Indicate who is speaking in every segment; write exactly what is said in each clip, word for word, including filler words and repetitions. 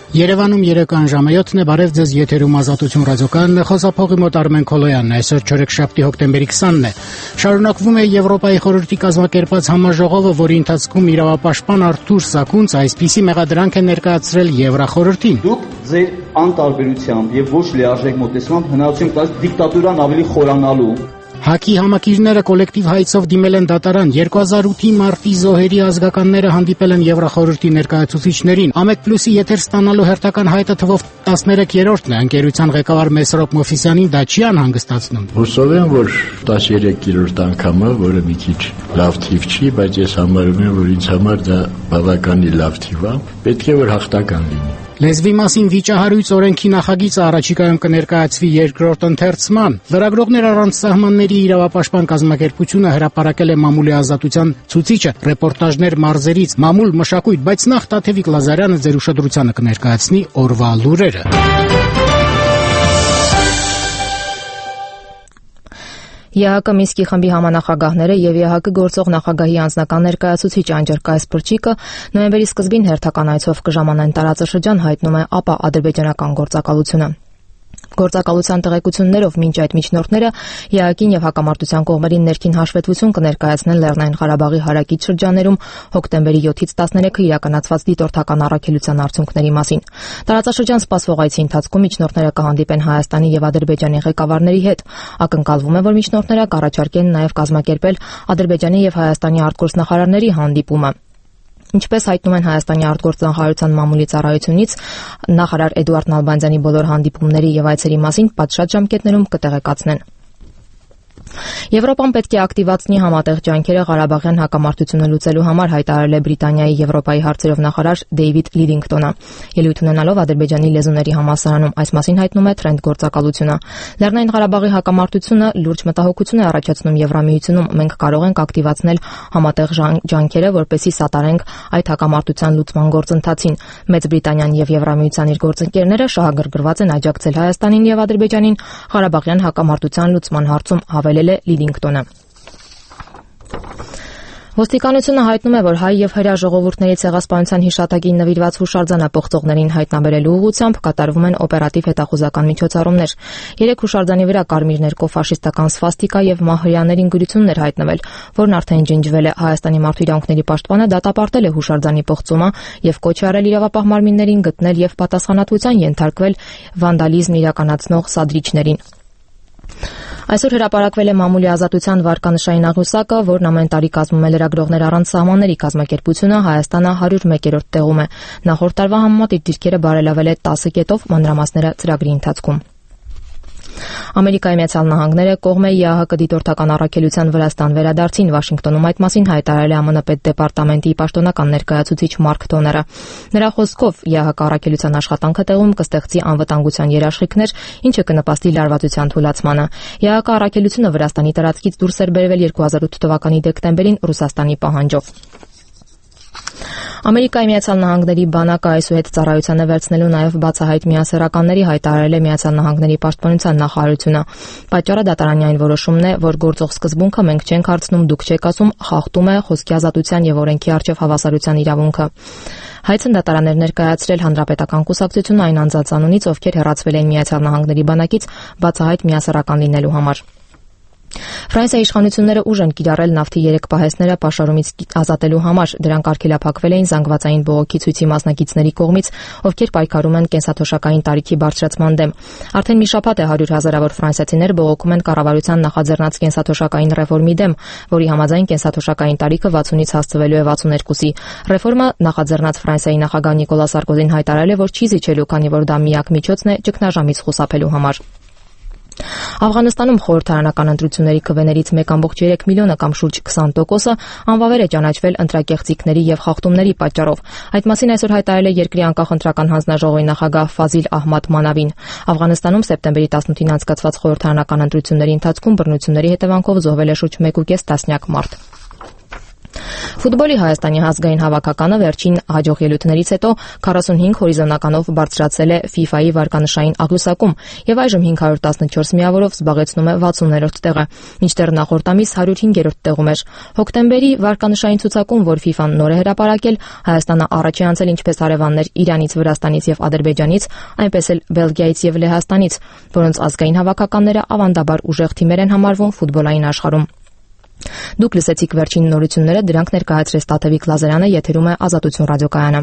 Speaker 1: Երևանում երեկոյան ժամը յոթն է, բարև ձեզ, եթերում Ազատություն ռադիոկայանն է, խոսափողի մոտ Արմեն Քոլոյանն է, այսօր չորեքշաբթի հոկտեմբերի քսանն է։ Շարունակվում է Եվրոպայի խորհրդի կազմակերպած համաժողովը, որի ընթացքում իրավապաշտպան Արթուր Սաքունց այսպիսի մեղադրանք է ներկայացրել Եվրախորհրդին։
Speaker 2: Դուք ձեր անտարբերությամբ եւ ոչ լիարժեք մոտեցմամբ հնարավորություն տալիս դիկտատուրան ավելի խորանալու։
Speaker 1: ՀԱԿ-ի համակիրները կոլեկտիվ հայցով դիմել են դատարան։ երկու հազար ութի մարտի զոհերի ազգականները հանդիպել են Եվրախորհրդի ներկայացուցիչներին։ Ամեկ պլյուսի եթեր ստանալու հերթական հայտը թվով տասներեքերորդն է։ Ընկերության ղեկավար Մեսրոպ Մոֆիսյանին դա չի անհանգստացնում։
Speaker 3: Հուսով եմ, որ տասներեքերորդ անգամը, որը մի քիչ լավ թիվ չի, բայց ես համարում եմ, որ ինձ համար դա բավականին լավ թիվ է, պետք է որ հաղթական լինի։
Speaker 1: Լեզվի մասին վիճահարույց օրենքի նախագիծը առաջիկայում կներկայացվի երկրորդ ընթերցման։ Լրագրողներ առանց սահմանների իրավապաշտպան կազմակերպությունը հրապարակել է մամուլի ազատության ցուցիչը ռեպորտաժներ մարզերից, մամուլ, մշակույթ, բայց նախ Տաթևիկ Լազարյանը ձեր ուշադրությանը կներկայացնի օրվա լուրերը։
Speaker 4: ԵԱՀԿ Մինսկի խմբի համանախագահները եւ ԵԱՀԿ գործող նախագահի անձնական ներկայացուցիչ Անջերկայիս Պրչիկը նոյեմբերի սկզբին հերթական այցով կժամանեն տարածաշրջան, հայտնում է ԱՊԱ ադրբեջանական գործակալությունը։ Գործակալության տեղեկություններով մինչ այդ միջնորդները ԵԱՀԿ-ին եւ հակամարտության կողմերին ներքին հաշվետվություն կներկայացնեն Լեռնային Ղարաբաղի հարակից շրջաներում հոկտեմբերի յոթից տասներեքը իրականացված դիտորդական առաքելության արդյունքների մասին։ Տարածաշրջան սպասվող այցի ընթացքում միջնորդները կհանդիպեն Հայաստանի եւ Ադրբեջանի ղեկավարների հետ։ Ակնկալվում է, որ միջնորդները կառաջարկեն նաեւ կազմակերպել Ադրբեջանի եւ Հայաստանի արտգործնախարարների հանդիպումը։ Ինչպես հայտնում են Հայաստանի արտգործնախարարության մամուլի ծառայությունից, նախարար Էդուարդ Նալբանդյանի բոլոր հանդիպումների եւ այցերի մասին պատշաճ ժամկետներում կտեղեկացնեն։ Եվրոպան պետք է ակտիվացնի համատեղ ջանքերը Ղարաբաղյան հակամարտությունը լուծելու համար, հայտարարել է Բրիտանիայի Եվրոպայի հարցերով նախարար Դեյվիդ Լիդինգտոնը։ Ելույթ ունենալով Ադրբեջանի լեզուների համալսարանում, այս մասին հայտնում է Trend գործակալությունը։ Լեռնային Ղարաբաղի հակամարտությունը լուրջ մտահոգություն է առաջացնում Եվրամիությունում։ Մենք կարող ենք ակտիվացնել համատեղ ջանքերը, որպեսզի սատարենք այդ հակամարտության լուծման գործընթացին։ Մեծ Բրիտանիան եւ Եվրամիության իր գործընկերները շահագրգռված են աջակցել Հայաստանին եւ Ադրբեջանին Ղարաբաղյան հակամարտության լուծման հարցում, հավելել է Լիդինգտոնը։ Ոստիկանությունը հայտնում է, որ հայ եւ հրեա ժողովուրդների ցեղասպանության հիշատակին նվիրված հուշարձանափոխողներին հայտնաբերելու ուղղությամբ կատարվում են օպերատիվ հետախուզական միջոցառումներ։ Երեք հուշարձանի վրա կարմիր ներկով-ֆաշիստական սվաստիկա եւ մահրյաներին գրություններ հայտնվել, որն արդեն ջնջվել է։ Հայաստանի մարդու իրավունքների պաշտպանը դատապարտել է հուշարձանի փոխծումը եւ կոչ է արել իրավապահ մարմիններին գտնել եւ պատասխանատվության ենթարկվել վանդալիզմ իրականացնող սադրիչներին։ Այսօր հրապարակվել է մամուլի ազատության վարկանշային աղյուսակը, որն ամեն տարի կազմում է Լրագրողներ առանց սահմանների կազմակերպությունը, Հայաստանը հարյուր մեկերորդ տեղում է։ Նախորդ տարվա համեմատ իր դիրքերը բարելավել է տասը կետով, մանրամասները ծրագրի ընթացքում։ Ամերիկայի Միացյալ Նահանգները կողմ է ԵԱՀԿ դիտորդական առաքելության Վրաստան վերադարձին։ Վաշինգտոնում այդ մասին հայտարարել է ԱՄՆ պետդեպարտամենտի պաշտոնական ներկայացուցիչ Մարկ Թոները։ Նրա խոսքով ԵԱՀԿ առաքելության աշխատանքը տեղում կստեղծի անվտանգության երաշխիքներ, ինչը կնպաստի լարվածության թուլացմանը։ ԵԱՀԿ առաքելությունը Վրաստանի տարածքից դուրս էր բերվել երկու հազար ութ թվականի դեկտեմբերին Ռուսաստանի պահանջով։ Ամերիկայի Միացյալ Նահանգների բանակը այսուհետ ծառայության է վերցնելու նաև բացահայտ միասեռականների, հայտարարել է Միացյալ Նահանգների պաշտպանության նախարարությունը։ Պատճառը դատարանային որոշումն է, որ գործող սկզբունքը մենք չենք հարցնում, դուք չեք ասում, խախտում է խոսքի ազատության եւ օրենքի առջեւ հավասարության իրավունքը։ Հայցն դատարաններ ներկայացրել Հանրապետական կուսակցությունը այն անձանց անունից, ովքեր հեռացվել են Միացյալ Նահանգների բանակից բացահայտ միասեռական լինելու համար։ Ֆրանսիայի իշխանությունները ուժ են կիրառել նավթի երեք պահեստները պաշարումից ազատելու համար։ Դրանք արգելափակվել էին զանգվածային բողոքի ցույցի մասնակիցների կողմից, ովքեր պայքարում են կենսաթոշակային տարիքի բարձրացման դեմ։ Արդեն մի շաբաթ է հարյուր հազարավոր ֆրանսիացիներ բողոքում են կառավարության նախաձեռնած կենսաթոշակային ռեֆորմի դեմ, որի համաձայն կենսաթոշակային տարիքը վաթսունից հասցվելու է վաթսուներկուսի։ Ռեֆորմը նախաձեռնած Ֆրանսիայի նախագահ Նիկոլա Սարկոզին հայտարարել է, որ չի զիջելու, քանի որ դա միակ միջոցն է ճգնաժամից խուսափելու համար։ Աֆղանստանում խորհրդարանական ընտրությունների քվեներից մեկ կόμma երեք միլիոնը կամ շուրջ քսան տոկոսը անվավեր է ճանաչվել ընտրակեղծիքների եւ խախտումների պատճառով։ Այդ մասին այսօր հայտարարել է երկրի անկախ ընտրական հանձնաժողովի նախագահ Ֆազիլ Ահմադ Մանավին։ Աֆղանստանում սեպտեմբերի տասնութին անցկացված խորհրդարանական ընտրությունների ընթացքում բռնությունների հետևանքով զոհվել է շուրջ մեկ կόμma պենս տասնյակ մարդ։ Ֆուտբոլի Հայաստանի ազգային հավաքականը վերջին հաջող ելույթներից հետո քառասունհինգ հորիզոնականով բարձրացել է ֆիֆայի վարկանշային աղյուսակում եւ այժմ հինգ հարյուր տասնչորս միավորով զբաղեցնում է վաթսուններորդ տեղը, մինչդեռ նախորդ ամիս հարյուր հինգերորդ տեղում էր։ Հոկտեմբերի վարկանշային ցուցակում, որ ֆիֆան նոր է հրապարակել, Հայաստանը առաջ է անցել ինչպես հարևաններ Իրանից, Վրաստանից եւ Ադրբեջանից, այնպես էլ Բելգիայից եւ Լեհաստանից, որոնց ազգային հավաքականները ավանդաբար ուժեղ թիմեր են համարվում ֆուտբոլային աշխարհում։ Դուք լսեցիք վերջին նորությունները, դրանք ներկայացրեց Տաթևիկ Լազարյանը, եթերում է Ազատություն ռադիոկայանը։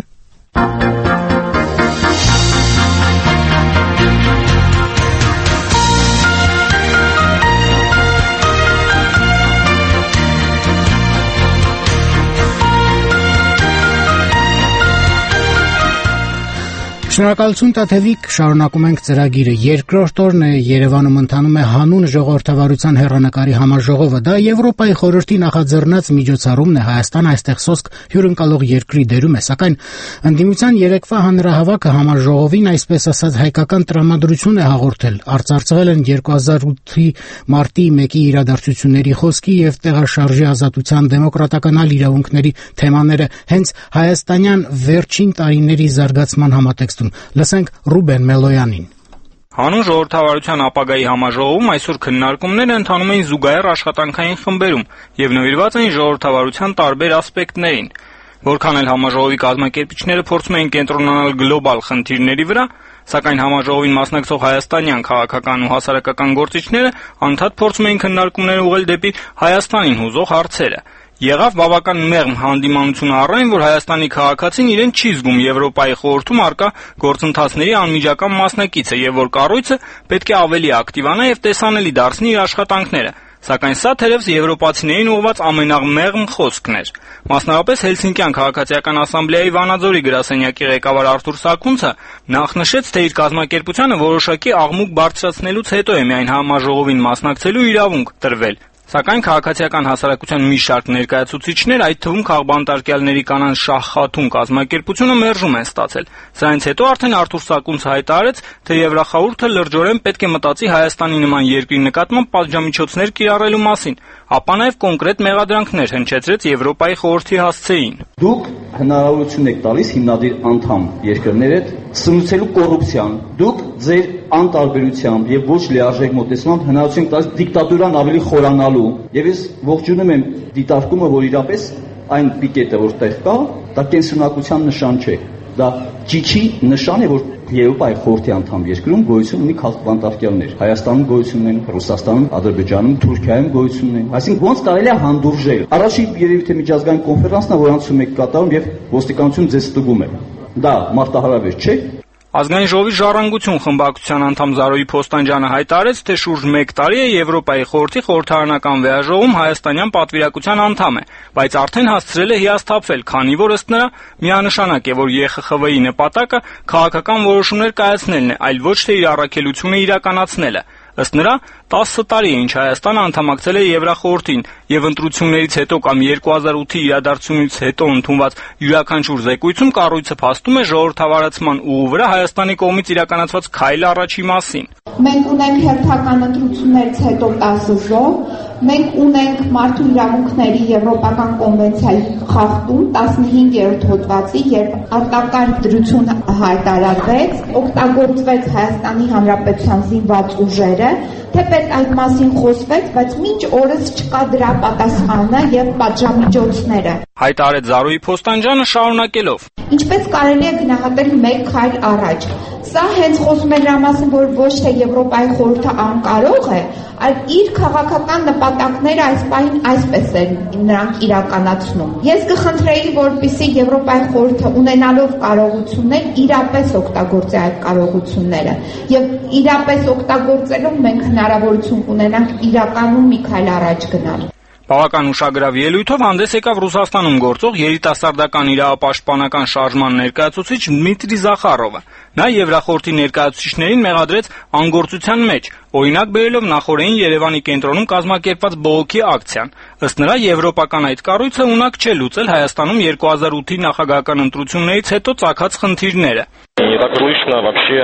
Speaker 1: Շնորհակալություն Տաթևիկ, շարունակում ենք ծրագիրը։ Երկրորդ օրն է Երևանում ընթանում է հանուն ժողովրդավարության հեռանկարի համաժողովը։ Դա Եվրոպայի խորհրդի նախաձեռնած միջոցառումն է, Հայաստան այստեղ սոսկ հյուրընկալող երկրի դերում է, սակայն ընդդիմության երեկվա հանրահավաքը համաժողովին, այսպես ասած, հայկական տրամադրություն է հաղորդել։ Արծարծվել են երկու հազար ութի մարտի մեկի իրադարձությունների խոսքի եւ տեղաշարժի ազատության դեմոկրատականալ իրավունքների թեմաները հենց հայաստանյան վերջին տարիների զարգացման համատեքստում։ Լսենք Ռուբեն Մելոյանին։
Speaker 5: Հանուն ժողովրդավարության ապագայի համաժողովում այսօր քննարկումները ընթանում էին զուգահեռ աշխատանքային խմբերում եւ նվիրված էին ժողովրդավարության տարբեր ասպեկտներին։ Որքան էլ համաժողովի կազմակերպիչները փորձում էին կենտրոնանալ գլոբալ խնդիրների վրա, սակայն համաժողովին մասնակցող հայաստանյան քաղաքական ու հասարակական գործիչները անդադ փորձում էին քննարկումները ուղղել դեպի Հայաստանին հուզող հարցերը։ Եղավ բավական մեղմ հանդիմանությունը առայն, որ Հայաստանի քաղաքացին իրեն չի զգում Եվրոպայի խորհրդում առկա գործընթացների անմիջական մասնակիցը եւ որ կառույցը պետք է ավելի ակտիվանա եւ տեսանելի դարձնի իր աշխատանքները։ Սակայն սա թերևս եվրոպացիներին ուղղված ամենամեղմ խոսքն էր։ Մասնավորապես Հելսինկյան քաղաքացիական ասամբլեայի Վանաձորի գրասենյակի ղեկավար Արթուր Սաքունցը նախնշեց, թե իր կազմակերպությանը որոշակի աղմուկ բարձրացնելուց հետո է միայն համաժողովին մասնակցելու իրավունք տրվել։ Սակայն քաղաքացիական հասարակության մի շարք ներկայացուցիչներ, այդ թվում քաղբանտարկյալների կանանց Շահ Խաթուն կազմակերպությունը մերժում են ստացել։ Սրանից հետո արդեն Արթուր Սաքունցը հայտարարեց, թե Եվրախորհուրդը լրջորեն պետք է մտածի Հայաստանի նման երկրի նկատմամբ պատժամիջոցներ կիրառելու մասին, ապա նաև կոնկրետ մեղադրանքներ հնչեցրեց Եվրոպայի խորհրդի հասցեին։
Speaker 2: Դուք հնարավորություն եք տալիս հիմնադիր անդամ երկրներ հետ սնուցելու կոռուպցիան։ Դուք ձեր անտարբերությամբ եւ ոչ լիարժեք մոտեցմամբ հնարավորություն եք տալիս դիկտատուրան ավելի խորանալու։ Եվ ես ողջունում եմ դիտարկումը, որ իրապես այն պիկետը, որտեղ կա, դա կենսունակության նշան չէ։ Դա ճիչի նշան է, որ Եվրոպայի խորհրդի անդամ երկրում գոյություն ունի քաղաքբանտարկյալներ։ Հայաստանում գոյություն ունեն, Ռուսաստանում, Ադրբեջանում, Թուրքիայում գոյություն ունեն։ Այսինքն ոնց կարելի է հանդուրժել։ Առաջին երևի թե միջազգային կոնֆերանսն է, որ անցում եք կատարում եւ ոստիկանություն ձեզ ստուգում է։ Դա մարտահրավեր չէ։
Speaker 5: Ազգային ժողովի ժառանգություն խմբակցության անդամ Զարոյի Փոստանջյանը հայտարարեց, թե շուրջ մեկ տարի է Եվրոպայի խորհրդի խորհրդարանական վեաժողովում հայաստանյան պատվիրակության անդամ է, բայց արդեն հասցրել է հիասթափվել, քանի որ ըստ նրա միանշանակ է, որ Ե Խ Խ V-ի նպատակը քաղաքական որոշումներ կայացնելն է, այլ ոչ թե իր առաքելությունը իրականացնելը։ Ըստ նրա, տասը տարի է ինչ Հայաստանը անդամակցել է Եվրախորհրդին եւ ընտրություններից հետո կամ երկու հազար ութի իրադարձությունից հետո ընդունված յուրաքանչյուր զեկույցում կառույցը փաստում է ժողովրդավարացման ուղու վրա Հայաստանի կողմից իրականացված քայլ առաջի մասին։
Speaker 6: Մենք ունենք հերթական ընտրություններից հետո տասը զոհ, մենք ունենք մարդու իրավունքների եվրոպական կոնվենցիայի խախտում տասնհինգերորդ հոդվածի, երբ արտակարգ դրություն հայտարարվեց, օգտագործվեց Հայաստանի Հանրապետության զինված ուժերը, թեպետ այդ մասին խոսվեց, բայց մինչ օրս չկա դրա պատասխանը եւ պատժամիջոցները։
Speaker 5: Հայտարարեց Զարոյի Փոստանջյանը շարունակելով.
Speaker 6: Ինչպես կարելի է գնահատել մեկ քայլ առաջ։ Սա հենց խոսում է դրա մասին, որ ոչ թե Եվրոպայի խորհուրդը անկարող է, այլ իր քաղաքական նպատակները այս պահին այսպես են նրանք իրականացնում։ Ես կխնդրեի, որպեսզի Եվրոպայի խորհուրդը ունենալով կարողություններ իրապես օգտագործի այդ կարողությունները եւ իրապես օգտագործելով մենք հնարավորություն կունենանք իրականում մի քայլ առաջ գնալ։
Speaker 5: Բավական ուշագրավ ելույթով հանդես եկավ Ռուսաստանում գործող երիտասարդական իրավապաշտպանական շարժման ներկայացուցիչ Դմիտրի Զախարովը։ Նա Եվրախորհրդի ներկայացուցիչներին մեղադրեց անգործության մեջ, օրինակ բերելով նախորդին Երևանի կենտրոնում կազմակերպված բողոքի ակցիան։ Ըստ նրա, եվրոպական այդ կառույցը ունակ չէ լուծել Հայաստանում երկու հազար ութի նախագահական ընտրություններից հետո ծագած խնդիրները։
Speaker 7: Не так слышно вообще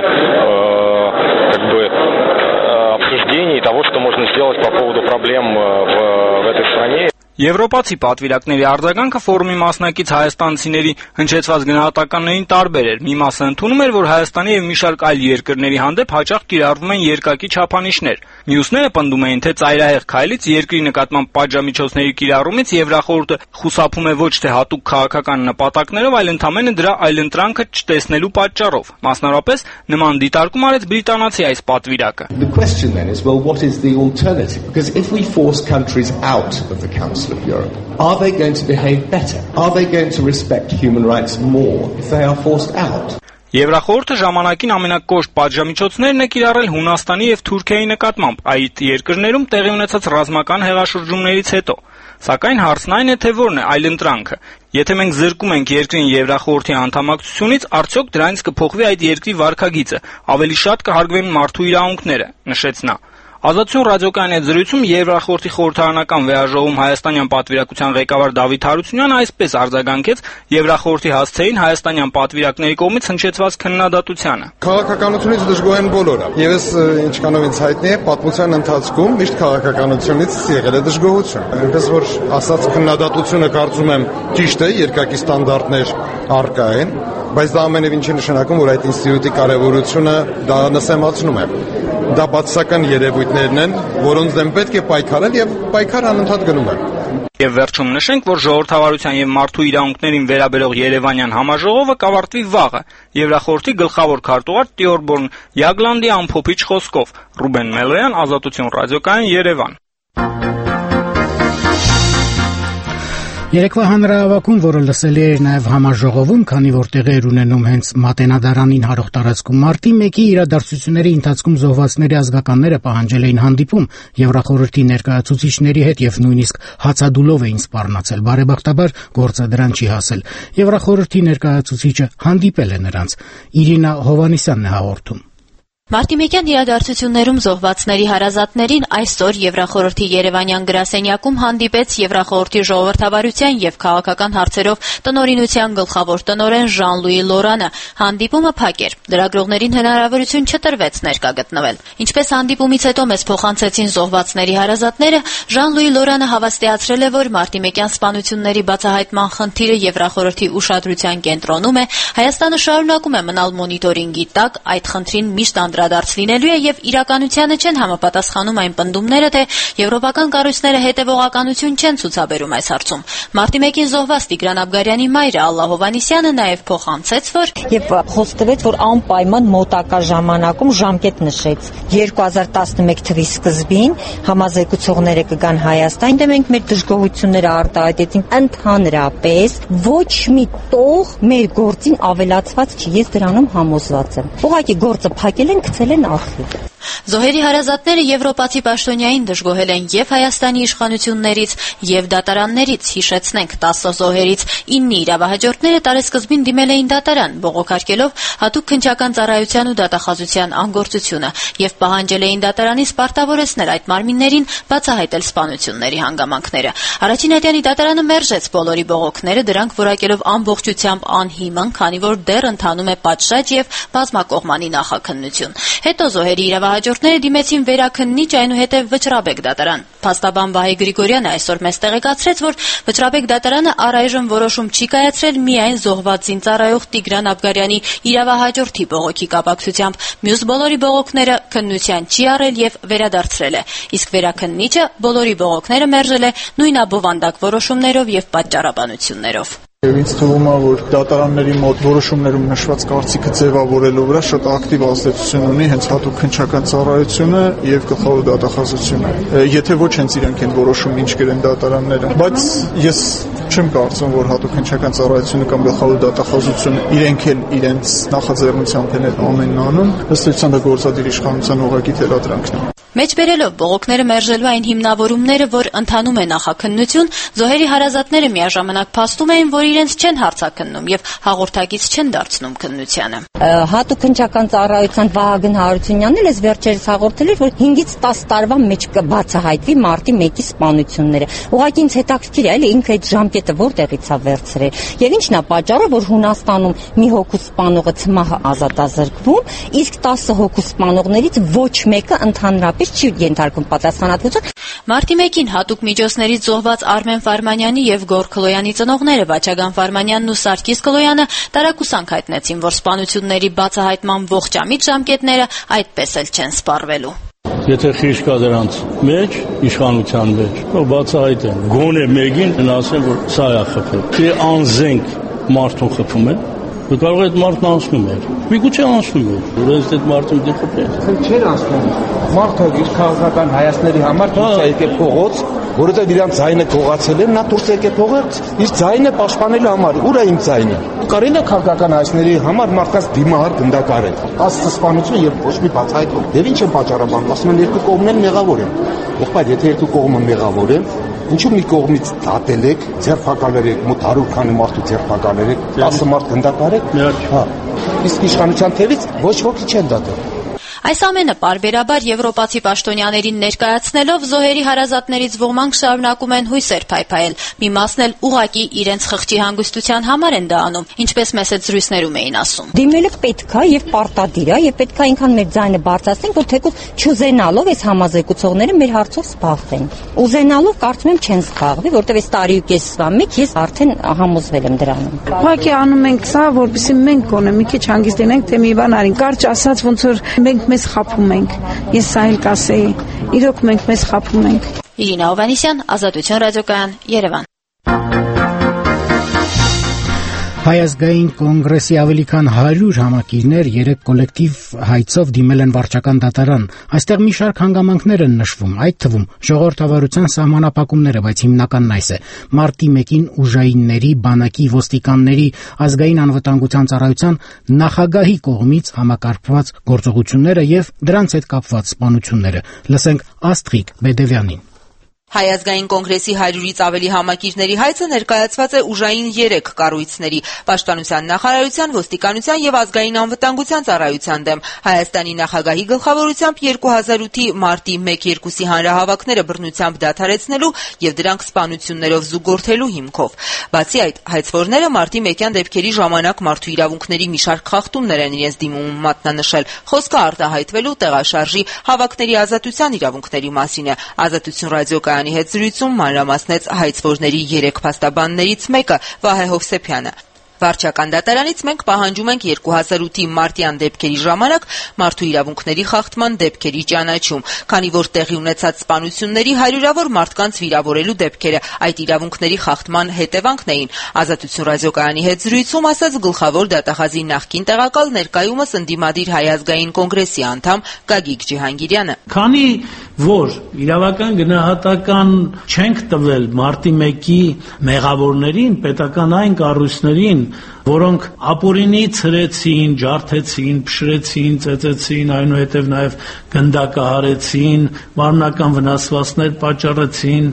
Speaker 7: как бы обсуждений того, что можно сделать по поводу проблем в, в этой стране.
Speaker 5: Եվրոպացի պատվիրակների արձագանքը ֆորումի մասնակից հայաստանցիների հնչեցված գնահատականներին տարբեր էր։ Մի մասը ընդունում էր, որ Հայաստանի եւ մի շարք այլ երկրների հանդեպ հաճախ կիրառվում են երկակի չափանիշներ։ Մյուսները պնդում էին, թե ծայրահեղ քայլից երկրի նկատմամբ պատժամիջոցների կիրառումից Եվրախորհուրդը խուսափում է ոչ թե հատուկ քաղաքական նպատակներով, այլ ընդամենը դրա այլընտրանքը չտեսնելու պատճառով։ Մասնավորապես նման դիտարկում արեց բրիտանացի այս պատվիրակը։
Speaker 8: The question then is, well, what is the alternative? Because if we force countries out of the Council of Europe, are they going to behave better? Are they going to respect human rights more if they are forced out?
Speaker 5: Եվրախորհուրդը ժամանակին ամենակոշտ պատժամիջոցներն է կիրառել Հունաստանի եւ Թուրքիայի նկատմամբ այդ երկրներում տեղի ունեցած ռազմական հեղաշրջումներից հետո։ Սակայն հարցն այն է, թե որն է այլընտրանքը։ Եթե մենք զրկում ենք երկրին Եվրախորհրդի անդամակցությունից, արդյոք դրանից կփոխվի այդ երկրի վարքագիծը, ավելի շատ կհարգվեն մարդու իրավունքները, նշեց նա։ Ազատություն ռադիոկայանի հետ զրույցում Եվրախորհրդի խորհրդարանական վեհաժողովում հայաստանյան պատվիրակության ղեկավար Դավիթ Հարությունյանը այսպես արձագանքեց Եվրախորհրդի հասցեին հայաստանյան պատվիրակների կողմից հնչեցված քննադատությանը։
Speaker 9: Քաղաքականությունից դժգոհ են բոլորը։ Եվս ինչքանով ինձ հայտնի է, պատմության ընթացքում միշտ քաղաքականությունից եղել է դժգոհություն։ Այնպես որ ասած քննադատությունը կարծում եմ ճիշտ է, երկակի ստանդարտներ առկա են, բայց դա ամենևին չի նշանակում, որ այդ ինստիտուտի կարևորությունը դա նսեմացնում է։ Դա բացասական երևույթներն են, որոնց դեմ պետք է պայքարել եւ պայքարը անընդհատ գնում է։
Speaker 5: Եվ վերջում նշենք, որ ժողովրդավարության եւ մարդու իրավունքներին վերաբերող Երևանյան համաժողովը կավարտվի վաղը։ Եվրախորհրդի գլխավոր քարտուղար Տիորբորն Յագլանդի ամփոփիչ խոսքով։ Ռուբեն Մելոյան, Ազատություն ռադիոկայան, Երևան։
Speaker 1: Երեկվա հանրահավաքում, որը լսելի էր նաև համաժողովում, քանի որ տեղի էր ունենում հենց Մատենադարանին հարող տարածքում, մարտի մեկի իրադարձությունների ընթացքում զոհվածների ազգականները պահանջել էին հանդիպում Եվրախորհրդի ներկայացուցիչների հետ եւ նույնիսկ հացադուլով էին սպառնացել։ Բարեբախտաբար գործը դրան չի հասել։ Եվրախորհրդի ներկայացուցիչը հանդիպել է նրանց։ Իրինա Հովանիսյանն է հաղորդում։
Speaker 10: Մարտիմեկյան իրադարձություններում զոհվածների հարազատներին այսօր Եվրախորհրդի Երևանյան գրասենյակում հանդիպեց Եվրախորհրդի ժողովրդավարության եւ քաղաքական հարցերով տնօրինության գլխավոր տնօրեն Ժան-Լուի Լորանը։ Հանդիպումը փակ էր։ Լրագրողներին հնարավորություն չտրվեց ներկա գտնվել։ Ինչպես հանդիպումից հետո մեզ փոխանցեցին զոհվածների հարազատները, Ժան-Լուի Լորանը հավաստիացրել է, որ մարտիմեկյան սպանությունների բացահայտման խնդիրը Եվրախորհրդի ուշադրության կենտրոնում է, Հայաստանը շարունակում է մնալ մոնիտորինգի տակ, այդ խնդրին միշտ անդրադարձ լինելու է եւ իրականությանը չեն համապատասխանում այն պնդումները, թե եվրոպական կառույցները հետևողականություն չեն ցուցաբերում այս հարցում։ Մարտի մեկին զոհված Տիգրան Աբգարյանի մայրը Ալլա Հովանիսյանը նաեւ փոխանցեց, որ
Speaker 11: եւ խոստվեց, որ անպայման մոտակա ժամանակում ժամկետ նշեց երկու հազար տասնմեկ թվականի սկզբին համազեկուցողները կգան Հայաստան, դե մենք մեր դժգոհությունները արտահայտեցինք ընդհանրապես, ոչ մի տող մեր գործին ավելացված չի, ես դրանում համոզված եմ։ Ուղղակի գործը փակել են, գցել են արխիվ։
Speaker 10: Զոհերի հարազատները եվրոպացի պաշտոնյային դժգոհել են եւ Հայաստանի իշխանություններից եւ դատարաններից, հիշեցնենք, տասը զոհերից ինը իրավահաջորդները տարեսկզբին դիմել էին դատարան, բողոքարկելով հատուկ քննչական ծառայության ու դատախազության անգործությունը եւ պահանջել էին դատարանից պարտավորեցնել այդ մարմիններին բացահայտել սպանությունների հանգամանքները։ Առաջին այդյանի դատարանը մերժեց բոլորի բողոքները, դրանք որակելով ամբողջությամբ անհիմն, քանի որ դեռ ընթանում է պատշաճ եւ բազմակողմանի նախաքննություն։ Հետո զոհերի իրավահաջորդները դիմեցին վերաքննիչ, այնուհետև Վճռաբեկ դատարան։ Փաստաբան Վահե Գրիգորյանը այսօր մեզ տեղեկացրեց, որ Վճռաբեկ դատարանը առայժմ որոշում չի կայացրել միայն զոհված զինծառայող Տիգրան Աբգարյանի իրավահաջորդի բողոքի կապակցությամբ։ Մյուս բոլորի բողոքները քննության չի առել եւ վերադարձրել է։ Իսկ վերաքննիչը բոլորի բողոքները մերժել է նույնաբովանդակ որոշումներով եւ պատճառաբանություններով։
Speaker 12: Եվ ինձ թվում է, որ դատարանների մոտ որոշումներում նշված կարծիքը ձևավորելու վրա շատ ակտիվ ազդեցություն ունի հենց հատուկ քննչական ծառայությունը եւ գլխավոր դատախազությունը։ Եթե ոչ հենց իրենք են որոշում ինչ կրեն դատարանները, բայց ես չեմ կարծում, որ հատուկ քննչական ծառայությունը կամ գլխավոր դատախազությունը իրենք են իրենց նախաձեռնությամբ են ամենն անում, ըստ էության դա գործադիր իշխանության ուղղակի թելադրանքն է։
Speaker 10: Մեջբերելով բողոքները մերժելու այն հիմնավորումները, որ ընթանում է նախաքննություն, զոհերի հարազատները միաժամանակ փաստում էին, որ իրենց չեն հարցաքննում եւ հաղորդակից չեն դարձնում քննությանը։
Speaker 11: Հատուկ քննչական ծառայության Վահագն Հարությունյանն էլ էս վերջերս հաղորդել էր, որ հինգից տասը տարվա մեջ կբացահայտվի մարտի մեկի սպանությունները։ Ուղղակի ինձ հետաքրքիր է, էլի ինքը այդ ժամկետը որտեղից է վերցրել։ Եվ ինչն է պատճառը, որ Հունաստանում մի հոգու սպանողը ցմահ ազատազրկվում, իսկ տասը հոգու սպանողներից ոչ մեկը ընդհանրապես չի ենթարկվում պատասխանատվություն։
Speaker 10: Մարտի մեկին հատուկ միջոցներից զոհված Արմեն Ֆարմանյանի եւ Գոր Քլոյանի ծնողները Վաչագան Ֆարմանյանն ու Սարգիս Քլոյանը տարակուսանք հայտնեցին, որ սպանությունների բացահայտման ողջամիտ ժամկետները այդպես էլ չեն սպառվելու։
Speaker 13: Եթե խիղճ կա դրանց մեջ, իշխանության մեջ, որ բացահայտեն, գոնե մեկին ասեն, որ սա է խփել։ Թե անզենք մարդուն խփում են, ու կարող է այդ մարդն անցնում էր։ Միգուցե անցնում էր, որ այս այդ մարդուն դե խփել։
Speaker 14: Չէր անցնում։ Մարդը իր քաղաքական հայացքների համար դուրս է եկել փողոց, որովհետև իրանց ձայնը կողացել են, նա դուրս եկել փողոց, իր ձայնը պաշտպանելու համար։ Ուր է իմ ձայնը։ Կարելի է քաղաքական հայացքների համար մարդկանց դիմահար գնդակարել։ Ասած սպանություն եւ ոչ մի բացահայտում։ Եվ ինչ են պատճառաբանում, ասում են երկու կողմն են մեղավոր են։ Ողբայր, եթե երկու կողմը մեղավոր են, ինչու մի կողմից դատել եք, ձերբակալել եք, մոտ հարյուր քանի մարդու ձերբակալել եք, տասը մարդ գնդակարել։ Հա։ Իսկ իշխանության թևից ոչ ոքի չեն դատել։
Speaker 10: Այս ամենը պարբերաբար եվրոպացի պաշտոնյաներին ներկայացնելով զոհերի հարազատներից ոմանք շարունակում են հույսեր փայփայել։ Մի մասն էլ ուղղակի իրենց խղճի հանգստության համար են դա անում, ինչպես մեծ այդ զրույցներում էին ասում։
Speaker 11: Դիմելը պետք է եւ պարտադիր է, եւ պետք է այնքան մեր ձայնը բարձրացնենք, որ թեկուզ չուզենալով այս համազեկուցողները մեր հարցով զբաղվեն։ Ուզենալով կարծում եմ չեն զբաղվի, որտեղ այս տարի ու կեսվա մեկ ես արդեն համոզվել եմ դրանում։
Speaker 15: Ուղղակի անում ենք սա, որպեսզի մենք գոնե մի քիչ հանգիստ լինենք, թե մի բան արին։ Կարճ ասած ոնց որ մենք մեզ խափում ենք։ Ես սա էլ կասեի, իրոք մենք մեզ խափում ենք։
Speaker 10: Իրինա Հովհաննիսյան, Ազատություն ռադիոկայան, Երևան։
Speaker 1: Հայ ազգային կոնգրեսի ավելի քան հարյուր համակիրներ երեք կոլեկտիվ հայցով դիմել են վարչական դատարան։ Այստեղ մի շարք հանգամանքներ են նշվում, այդ թվում ժողովրդավարության սահմանափակումները, բայց հիմնականն այս է՝ մարտի մեկին ուժայինների, բանակի, ոստիկանների, ազգային անվտանգության ծառայության նախագահի կողմից համակարգված գործողությունները եւ դրանց հետ կապված սպանությունները։ Լսենք Աստղիկ Բեդևյանին։
Speaker 16: Հայ ազգային կոնգրեսի հարյուրից ավելի համակիրների հայցը ներկայացված է ուժային երեք կառույցների՝ Պաշտպանության նախարարության, ոստիկանության եւ ազգային անվտանգության ծառայության դեմ։ Հայաստանի նախագահի գլխավորությամբ երկու հազար ութի մարտի մեկ-երկուսի հանրահավաքները բռնությամբ դադարեցնելու եւ դրանք սպանություններով զուգորդելու հիմքով։ Բացի այդ, հայցվորները մարտի մեկյան դեպքերի ժամանակ մարդու իրավունքների մի շարք խախտումներ են իրենց դիմումում մատնանշել։ Խոսքը արտահայտվելու տեղաշարժի, հավաքների ազատության իրավունքների մասին է։ Ազատություն ռադիոկայանի հետ զրույցում մանրամասնեց հայցվորների երեք փաստաբաններից մեկը՝ Վահե Հովսեփյանը։ Վարչական դատարանից մենք պահանջում ենք երկու հազար ութի մարտյան դեպքերի ժամանակ մարդու իրավունքների խախտման դեպքերի ճանաչում, քանի որ տեղի ունեցած սպանությունների հարյուրավոր մարդկանց վիրավորելու դեպքերը այդ իրավունքների խախտման հետևանքն էին։ Ազատություն ռադիոկայանի հետ զրույցում ասաց գլխավոր դատախազի նախկին տեղակալ, ներկայումս ընդդիմադիր Հայ ազգային կոնգրեսի անդամ Գագիկ Ջիհանգիրյանը։
Speaker 13: Քանի որ իրավական գնահատական չենք տվել մարտի մեկի մեղավորներին, պետական այն կառույցներին, որոնք ապօրինի ցրեցին, ջարդեցին, փշրեցին, ծեծեցին, այնուհետև նաև գնդակահարեցին, մարմնական վնասվածքներ պատճառեցին,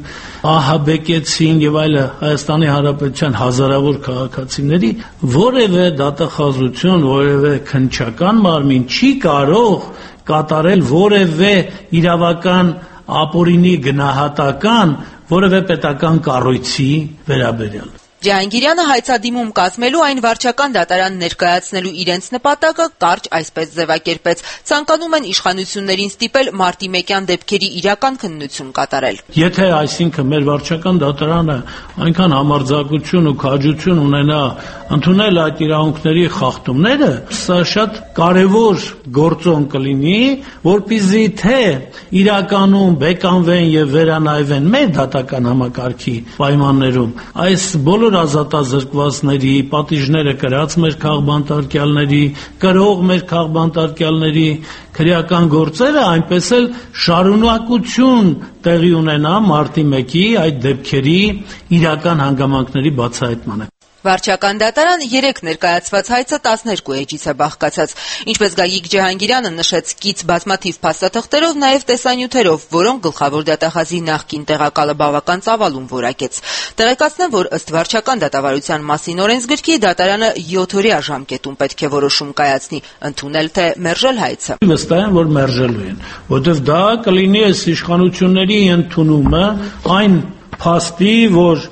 Speaker 13: ահաբեկեցին եւ այլը Հայաստանի Հանրապետության հազարավոր քաղաքացիների, որևէ դատախազություն, որևէ քննչական մարմին չի կարող կատարել որևէ իրավական ապօրինի գնահատական որևէ պետական կառույցի վերաբերյալ։
Speaker 16: Ջահանգիրյանը հայցադիմում կազմելու այն վարչական դատարան ներկայացնելու իրենց նպատակը կարճ այսպես ձևակերպեց. ցանկանում են իշխանություններին ստիպել մարտի մեկյան դեպքերի իրական քննություն կատարել։
Speaker 13: Եթե այսինքն մեր վարչական դատարանը այնքան համարձակություն ու քաջություն ունենա ընդունել այդ իրավունքների խախտումները, սա շատ կարևոր գործոն կլինի, որպեսզի թե իրականում բեկանվեն եւ վերանայվեն մեր դատական համակարգի պայմաններում այս բոլոր ազատազրկվածների, պատիժները կրած մեր քաղբանտարկյալների, կրող մեր քաղբանտարկյալների քրեական գործերը այնպես էլ շարունակություն տեղի ունենա մարտի մեկի այդ դեպքերի իրական հանգամանքների բացահայտմանը։
Speaker 16: Վարչական դատարան երեք ներկայացված հայցը տասներկու էջից է բաղկացած։ Ինչպես Գագիկ Ջահանգիրյանը նշեց, կից բազմաթիվ փաստաթղթերով, նաև տեսանյութերով, որոնք գլխավոր դատախազի նախկին տեղակալը բավական ծավալուն որակեց։ Տեղեկացնեմ, որ ըստ վարչական դատավարության մասին օրենսգրքի դատարանը յոթօրյա ժամկետում պետք է որոշում կայացնի, ընդունել թե մերժել հայցը։
Speaker 13: Վստահ եմ, որ մերժելու են, որովհետև դա կլինի այս իշխանությունների ընդունումը այն փաստի, որ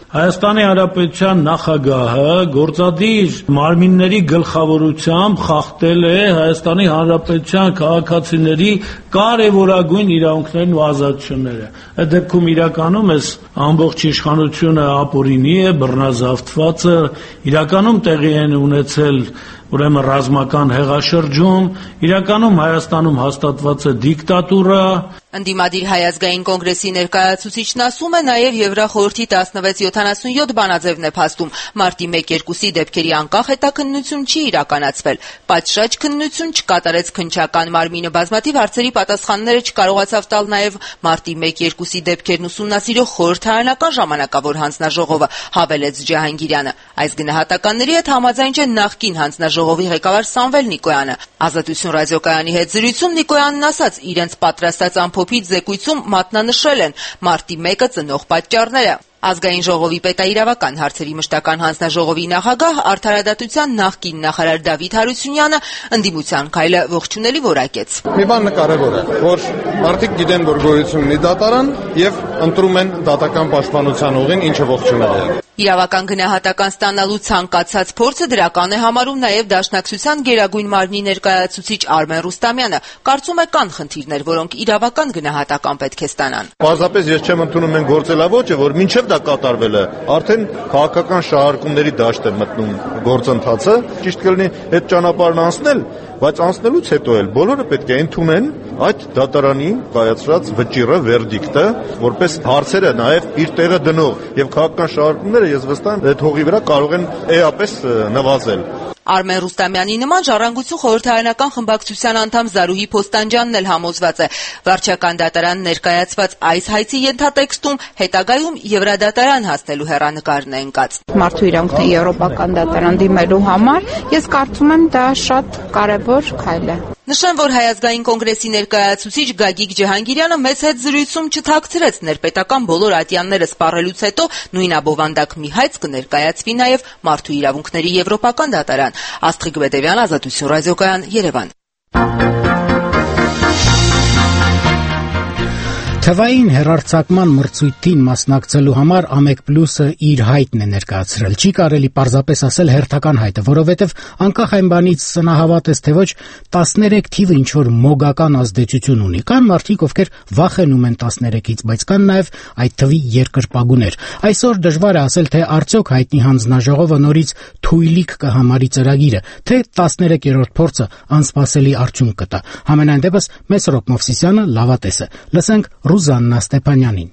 Speaker 13: Հայաստանի Հանրապետության նախագահը գործադիր մարմինների գլխավորությամբ խախտել է Հայաստանի Հանրապետության քաղաքացիների կարևորագույն իրավունքներն ու ազատությունները։ Այդ դեպքում իրականում էս ամբողջ իշխանությունը ապօրինի է, բռնազավթված է, իրականում տեղի են ունեցել ուրեմն ռազմական հեղաշրջում, իրականում Հայաստանում հաստատված է դիկտատուրա։
Speaker 16: Ընդդիմադիր Հայ ազգային կոնգրեսի ներկայացուցիչն ասում է, նաև Եվրախորհրդի տասնվեց յոթանասունյոթ բանաձևն է փաստում, մարտի մեկ երկուսի դեպքերի անկախ հետաքննություն չի իրականացվել, պատշաճ քննություն չկատարեց քննչական մարմինը, բազմաթիվ հարցերի պատասխանները չկարողացավ տալ նաև մարտի մեկ երկուսի դեպքերն ուսումնասիրող խորհրդարանական ժամանակավոր հանձնաժողովը, հավելեց Ջահանգիրյանը։ Այս գնահատականների հետ համաձայն չէ նախկին հանձնաժողովի ղեկավար Սամվել Նիկոյանը։ Ազատություն ռադիոկայանի հետ զրույցում Նիկոյանն ասաց, իրենց պատրաստած ամփոփիչ զեկույցում մատնանշել են մարտի մեկը ծնող պատճառները։ Ազգային ժողովի պետաիրավական հարցերի մշտական հանձնաժողովի նախագահ Արդարադատության նախկին նախարար Դավիթ Հարությունյանը ընդդիմության քայլը ողջունելի որակեց։
Speaker 9: Մի բանը կարևոր է, որ մարդիկ գիտեն, որ գոյություն ունի դատարան եւ ընտրում են դատական պաշտպանության ուղին, ինչը ողջունելի է։
Speaker 16: Իրավական գնահատական ստանալու ցանկացած փորձը դրական է համարում նաև Դաշնակցության գերագույն մարմնի ներկայացուցիչ Արմեն Ռուստամյանը։ Կարծում է կան խնդիրներ, որոնք իրավական գնահատական պետք է ստանան։
Speaker 9: Պարզապես ես չեմ ընդունում են գործելավոճը, որ մինչև դա կատարվել է, արդեն քաղաքական շահարկումների դաշտ է մտնում գործընթացը, ճիշտ կլինի այդ ճանապարհն անցնել, բայց անցնելուց հետո էլ բոլորը պետք է ընդունեն այդ դատարանի կայացրած վճիռը, վերդիկտը, որպես հարցերը նաև իր տեղը դնող եւ քաղաքական շահարկումները ես վստահ եմ այդ հողի վրա կարող են էապես նվազել։
Speaker 16: Արմեն Ռուստամյանի նման Ժառանգություն խորհրդարանական խմբակցության անդամ Զարուհի Փոստանջյանն էլ համոզված է, վարչական դատարան ներկայացված այս հայցի ենթատեքստում հետագայում Եվրադատարան հասնելու հեռանկարն է ընկած։
Speaker 6: Մարդու իրավունքների եվրոպական դատարան դիմելու համար ես կարծում եմ դա շատ կարևոր քայլ է։
Speaker 16: Նշեմ, որ Հայ ազգային կոնգրեսի ներկայացուցիչ Գագիկ Ջահանգիրյանը մեծ հետ զրույցում չթաքցրեց ներպետական բոլոր ատյանները սպառելուց հետո նույն աբովանդակ մի հայց կներկայացվի նաև մարդու իրավունքների եվրոպական դատարան։ Աստղիկ Բեդևյան, Ազատություն ռադիոկայան, Երևան։
Speaker 1: Թվային հեռարձակման մրցույթին մասնակցելու համար Ամեկ Պլյուսը իր հայտն է ներկայացրել։ Չի կարելի պարզապես ասել հերթական հայտը, որովհետև անկախ այն բանից սնահավատ թե ոչ, տասներեք թիվը ինչ-որ մոգական ազդեցություն ունի։ Կան մարդիկ, ովքեր վախենում են տասներեքից, բայց կան նաև այդ թվի երկրպագուներ։ Այսօր դժվար է ասել, թե արդյոք հայտնի հանձնաժողովը նորից թույլիկ կհամարի ծրագիրը, թե տասներեքերորդ փորձը անսպասելի արդյունք կտա։ Համենայն դեպս Մեսրոպ Մովսիսյանը լավատես է։ Լսենք Ռուզաննա Ստեփանյանին։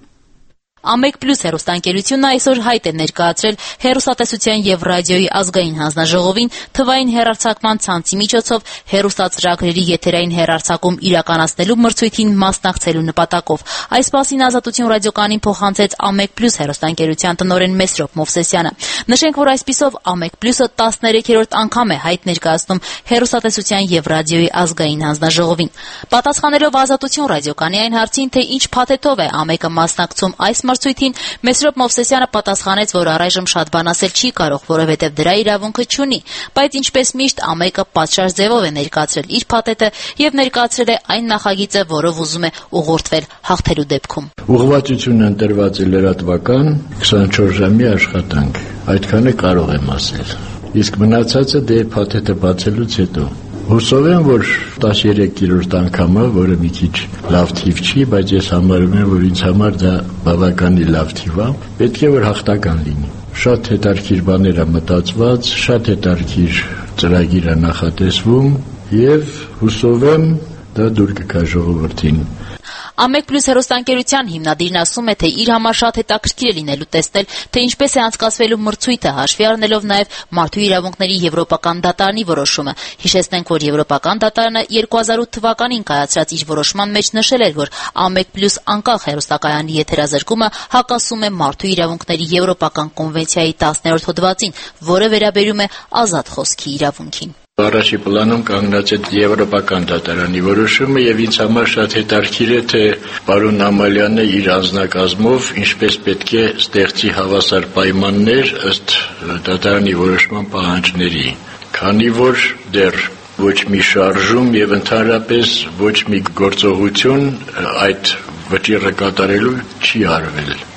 Speaker 10: Ամեկ Պլյուս հեռուստաընկերությունը այսօր հայտ է ներկայացրել հեռուստատեսության եւ ռադիոյի ազգային հանձնաժողովին թվային հեռարձակման ցանցի միջոցով հեռուստածրագրերի եթերային հեռարձակում իրականացնելու մրցույթին մասնակցելու նպատակով։ Այս մասին Ազատություն ռադիոկայանին փոխանցեց Ամեկ Պլյուս հեռուստաընկերության տնօրեն Մեսրոպ Մովսեսյանը։ Նշենք, որ այսպիսով Ամեկ Պլյուսը տասներեքերորդ անգամ է հայտ ներկայացնում հեռուստատեսության եւ ռադիոյի ազգային հանձնաժողովին։ Պատասխանելով Ազատություն ռադիոկայանի այն հարցին, թե ինչ փաթեթով է Ամեկը մասնակցում այս մրցույթին, Մեսրոպ Մովսեսյանը պատասխանեց, որ առայժմ շատ բան ասել չի կարող, որովհետև դրա իրավունքը չունի, բայց ինչպես միշտ Ամեկը պատշաճ ձևով է ներկայացրել իր փաթեթը եւ ներկայացրել է այն նախագիծը, որով ուզում է ուղղորդվել հաղթելու դեպքում։
Speaker 3: Ուղղվածությունը ընտրված է լրատվական քսանչորս ժամի աշխատանք, այդքանը կարող եմ ասել։ Իսկ մնացածը դե փաթեթը բացելուց հետո Հուսով եմ, որ տասներեքերորդ անգամը, որը մի քիչ լավ թիվ չի, բայց ես համարում եմ, որ ինձ համար դա բավականին լավ թիվ է, պետք է որ հաղթական լինի։ Շատ հետաքրքիր բաներ է մտածված, շատ հետաքրքիր ծրագիր է նախատեսվում եւ հուսով եմ դա դուր կգա ժողովրդին։
Speaker 10: Ամեկ Պլյուս հեռուստաընկերության հիմնադիրն ասում է, թե իր համար շատ հետաքրքիր է լինելու տեսնել, թե ինչպես է անցկացվելու մրցույթը, հաշվի առնելով նաև մարդու իրավունքների եվրոպական դատարանի որոշումը։ Հիշեցնենք, որ եվրոպական դատարանը երկու հազար ութ թվականին կայացրած իր որոշման մեջ նշել էր, որ Ամեկ Պլյուս անկախ հեռուստակայանի եթերազրկումը հակասում է մարդու իրավունքների եվրոպական կոնվենցիայի տասներորդ հոդվածին, որը վերաբերում է ազատ խոսքի իրավունքին։
Speaker 3: Առաջի պլանում կանգնած է եվրոպական դատարանի որոշումը եւ ինձ համար շատ հետաքրքիր է, թե պարոն Ամալյանը իր անձնակազմով ինչպես պետք է ստեղծի հավասար պայմաններ ըստ դատարանի որոշման պահանջների, քանի որ դեռ ոչ մի շարժում եւ ընդհանրապես ոչ մի գործողություն այդ վճիռը կատարելու չի արվել։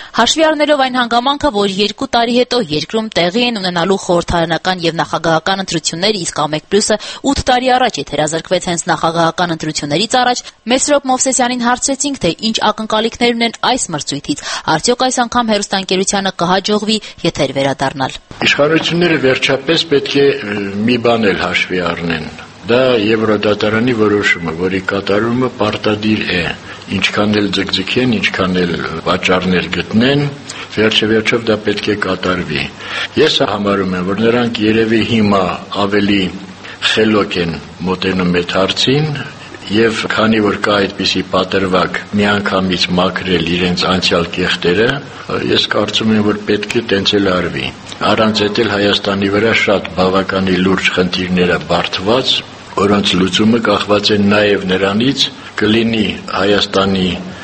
Speaker 10: Հաշվի առնելով այն հանգամանքը, որ երկու տարի հետո երկրում տեղի են ունենալու խորհրդարանական եւ նախագահական ընտրություններ, իսկ ամեկ պլյուսը ութ տարի առաջ եթերազրկվեց հենց նախագահական ընտրություններից առաջ, Մեսրոպ Մովսեսյանին հարցրեցինք, թե ինչ ակնկալիքներ ունեն այս մրցույթից, արդյոք այս անգամ հեռուստաընկերությանը կհաջողվի եթեր վերադառնալ։
Speaker 3: Իշխանությունները վերջապես պետք է մի բան էլ հաշվի առնեն։ Դա Եվրոդատարանի որոշումը, որի կատարումը պարտադիր է, ինչքան էլ ձգձգեն, ինչքան էլ վաճառներ գտնեն, վերջեվերջով դա պետք է կատարվի։ Ես համարում եմ, որ նրանք երևի հիմա ավելի խելոք են մոտենում այդ հարցին, եւ քանի որ կա այդպիսի պատրվակ միանգամից մաքրել իրենց անցյալ կեղտերը, ես կարծում եմ, որ պետք է տենց էլ արվի։ Առանց այդ էլ Հայաստանի վրա շատ բավականի լուրջ խնդիրներ է բարդված, որոնց լուծումը կախված է նաև նրանից, կլինի Հայաստանի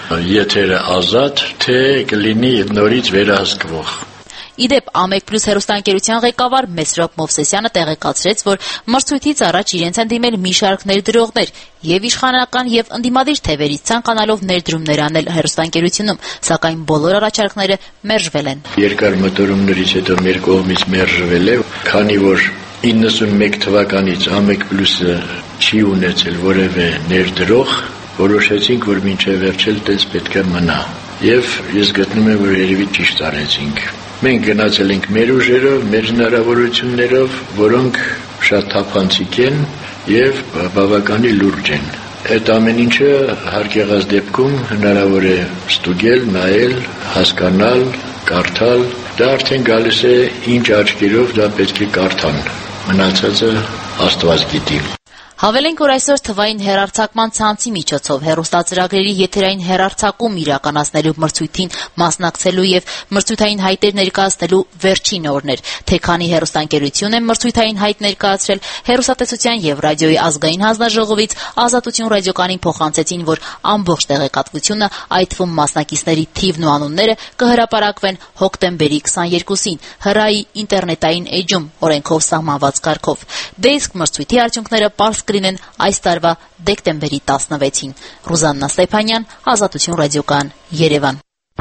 Speaker 3: եթերը ազատ, թե կլինի նորից վերահսկվող։
Speaker 10: Իդեպ ամեկ պլյուս հեռուստաընկերության ղեկավար Մեսրոպ Մովսեսյանը տեղեկացրեց, որ մրցույթից առաջ իրենց են դիմել մի շարք ներդրողներ եւ իշխանական եւ ընդդիմադիր թևերից ցանկանալով ներդրումներ անել հեռուստաընկերությունում, սակայն բոլոր առաջարկները մերժվել են։
Speaker 3: Երկար մտորումներից հետո մեր կողմից մերժվել է, քանի որ իննսունմեկ թվականից ամեկ պլյուսը չի ունեցել որևէ ներդրող, որոշեցինք, որ մինչև վերջել տես պետք է մնա։ Եվ ես գտնում եմ, որ երևի ճիշտ արեցինք։ Մենք գնացել ենք մեր ուժերով, մեր հնարավորություններով, որոնք շատ թափանցիկ են եւ բավականի լուրջ են։ Այդ ամեն ինչը հարկ եղած դեպքում հնարավոր է ստուգել, նայել, հասկանալ, կարդալ։ Դա արդեն գալիս է ինչ աչքերով դա պետք է կարդան։ Մնացածը Աստված գիտի։
Speaker 10: Հավելենք, որ այսօր թվային հեռարձակման ցանցի միջոցով հեռուստածրագրերի եթերային հեռարձակում իրականացնելու մրցույթին մասնակցելու եւ մրցույթային հայտեր ներկայացնելու վերջին օրն էր, թե քանի հեռուստաընկերություն է մրցույթային հայտ ներկայացրել, հեռուստատեսության եւ ռադիոյի ազգային հանձնաժողովից Ազատություն ռադիոկյանին փոխանցեցին, որ ամբողջ տեղեկատվությունը, այդ թվում մասնակիցների թիվն ու անունները կհրապարակվեն հոկտեմբերի քսաներկուսին հրայի ինտերնետային էջում օրենքով սահմանված կարգով։ Դե իսկ մրցույթի արդյունքները պարզ կլինեն այս տարվա դեկտեմբերի տասնվեցին։ Ռուզաննա Ստեփանյան, Ազատություն ռադիոկայան, Երևան։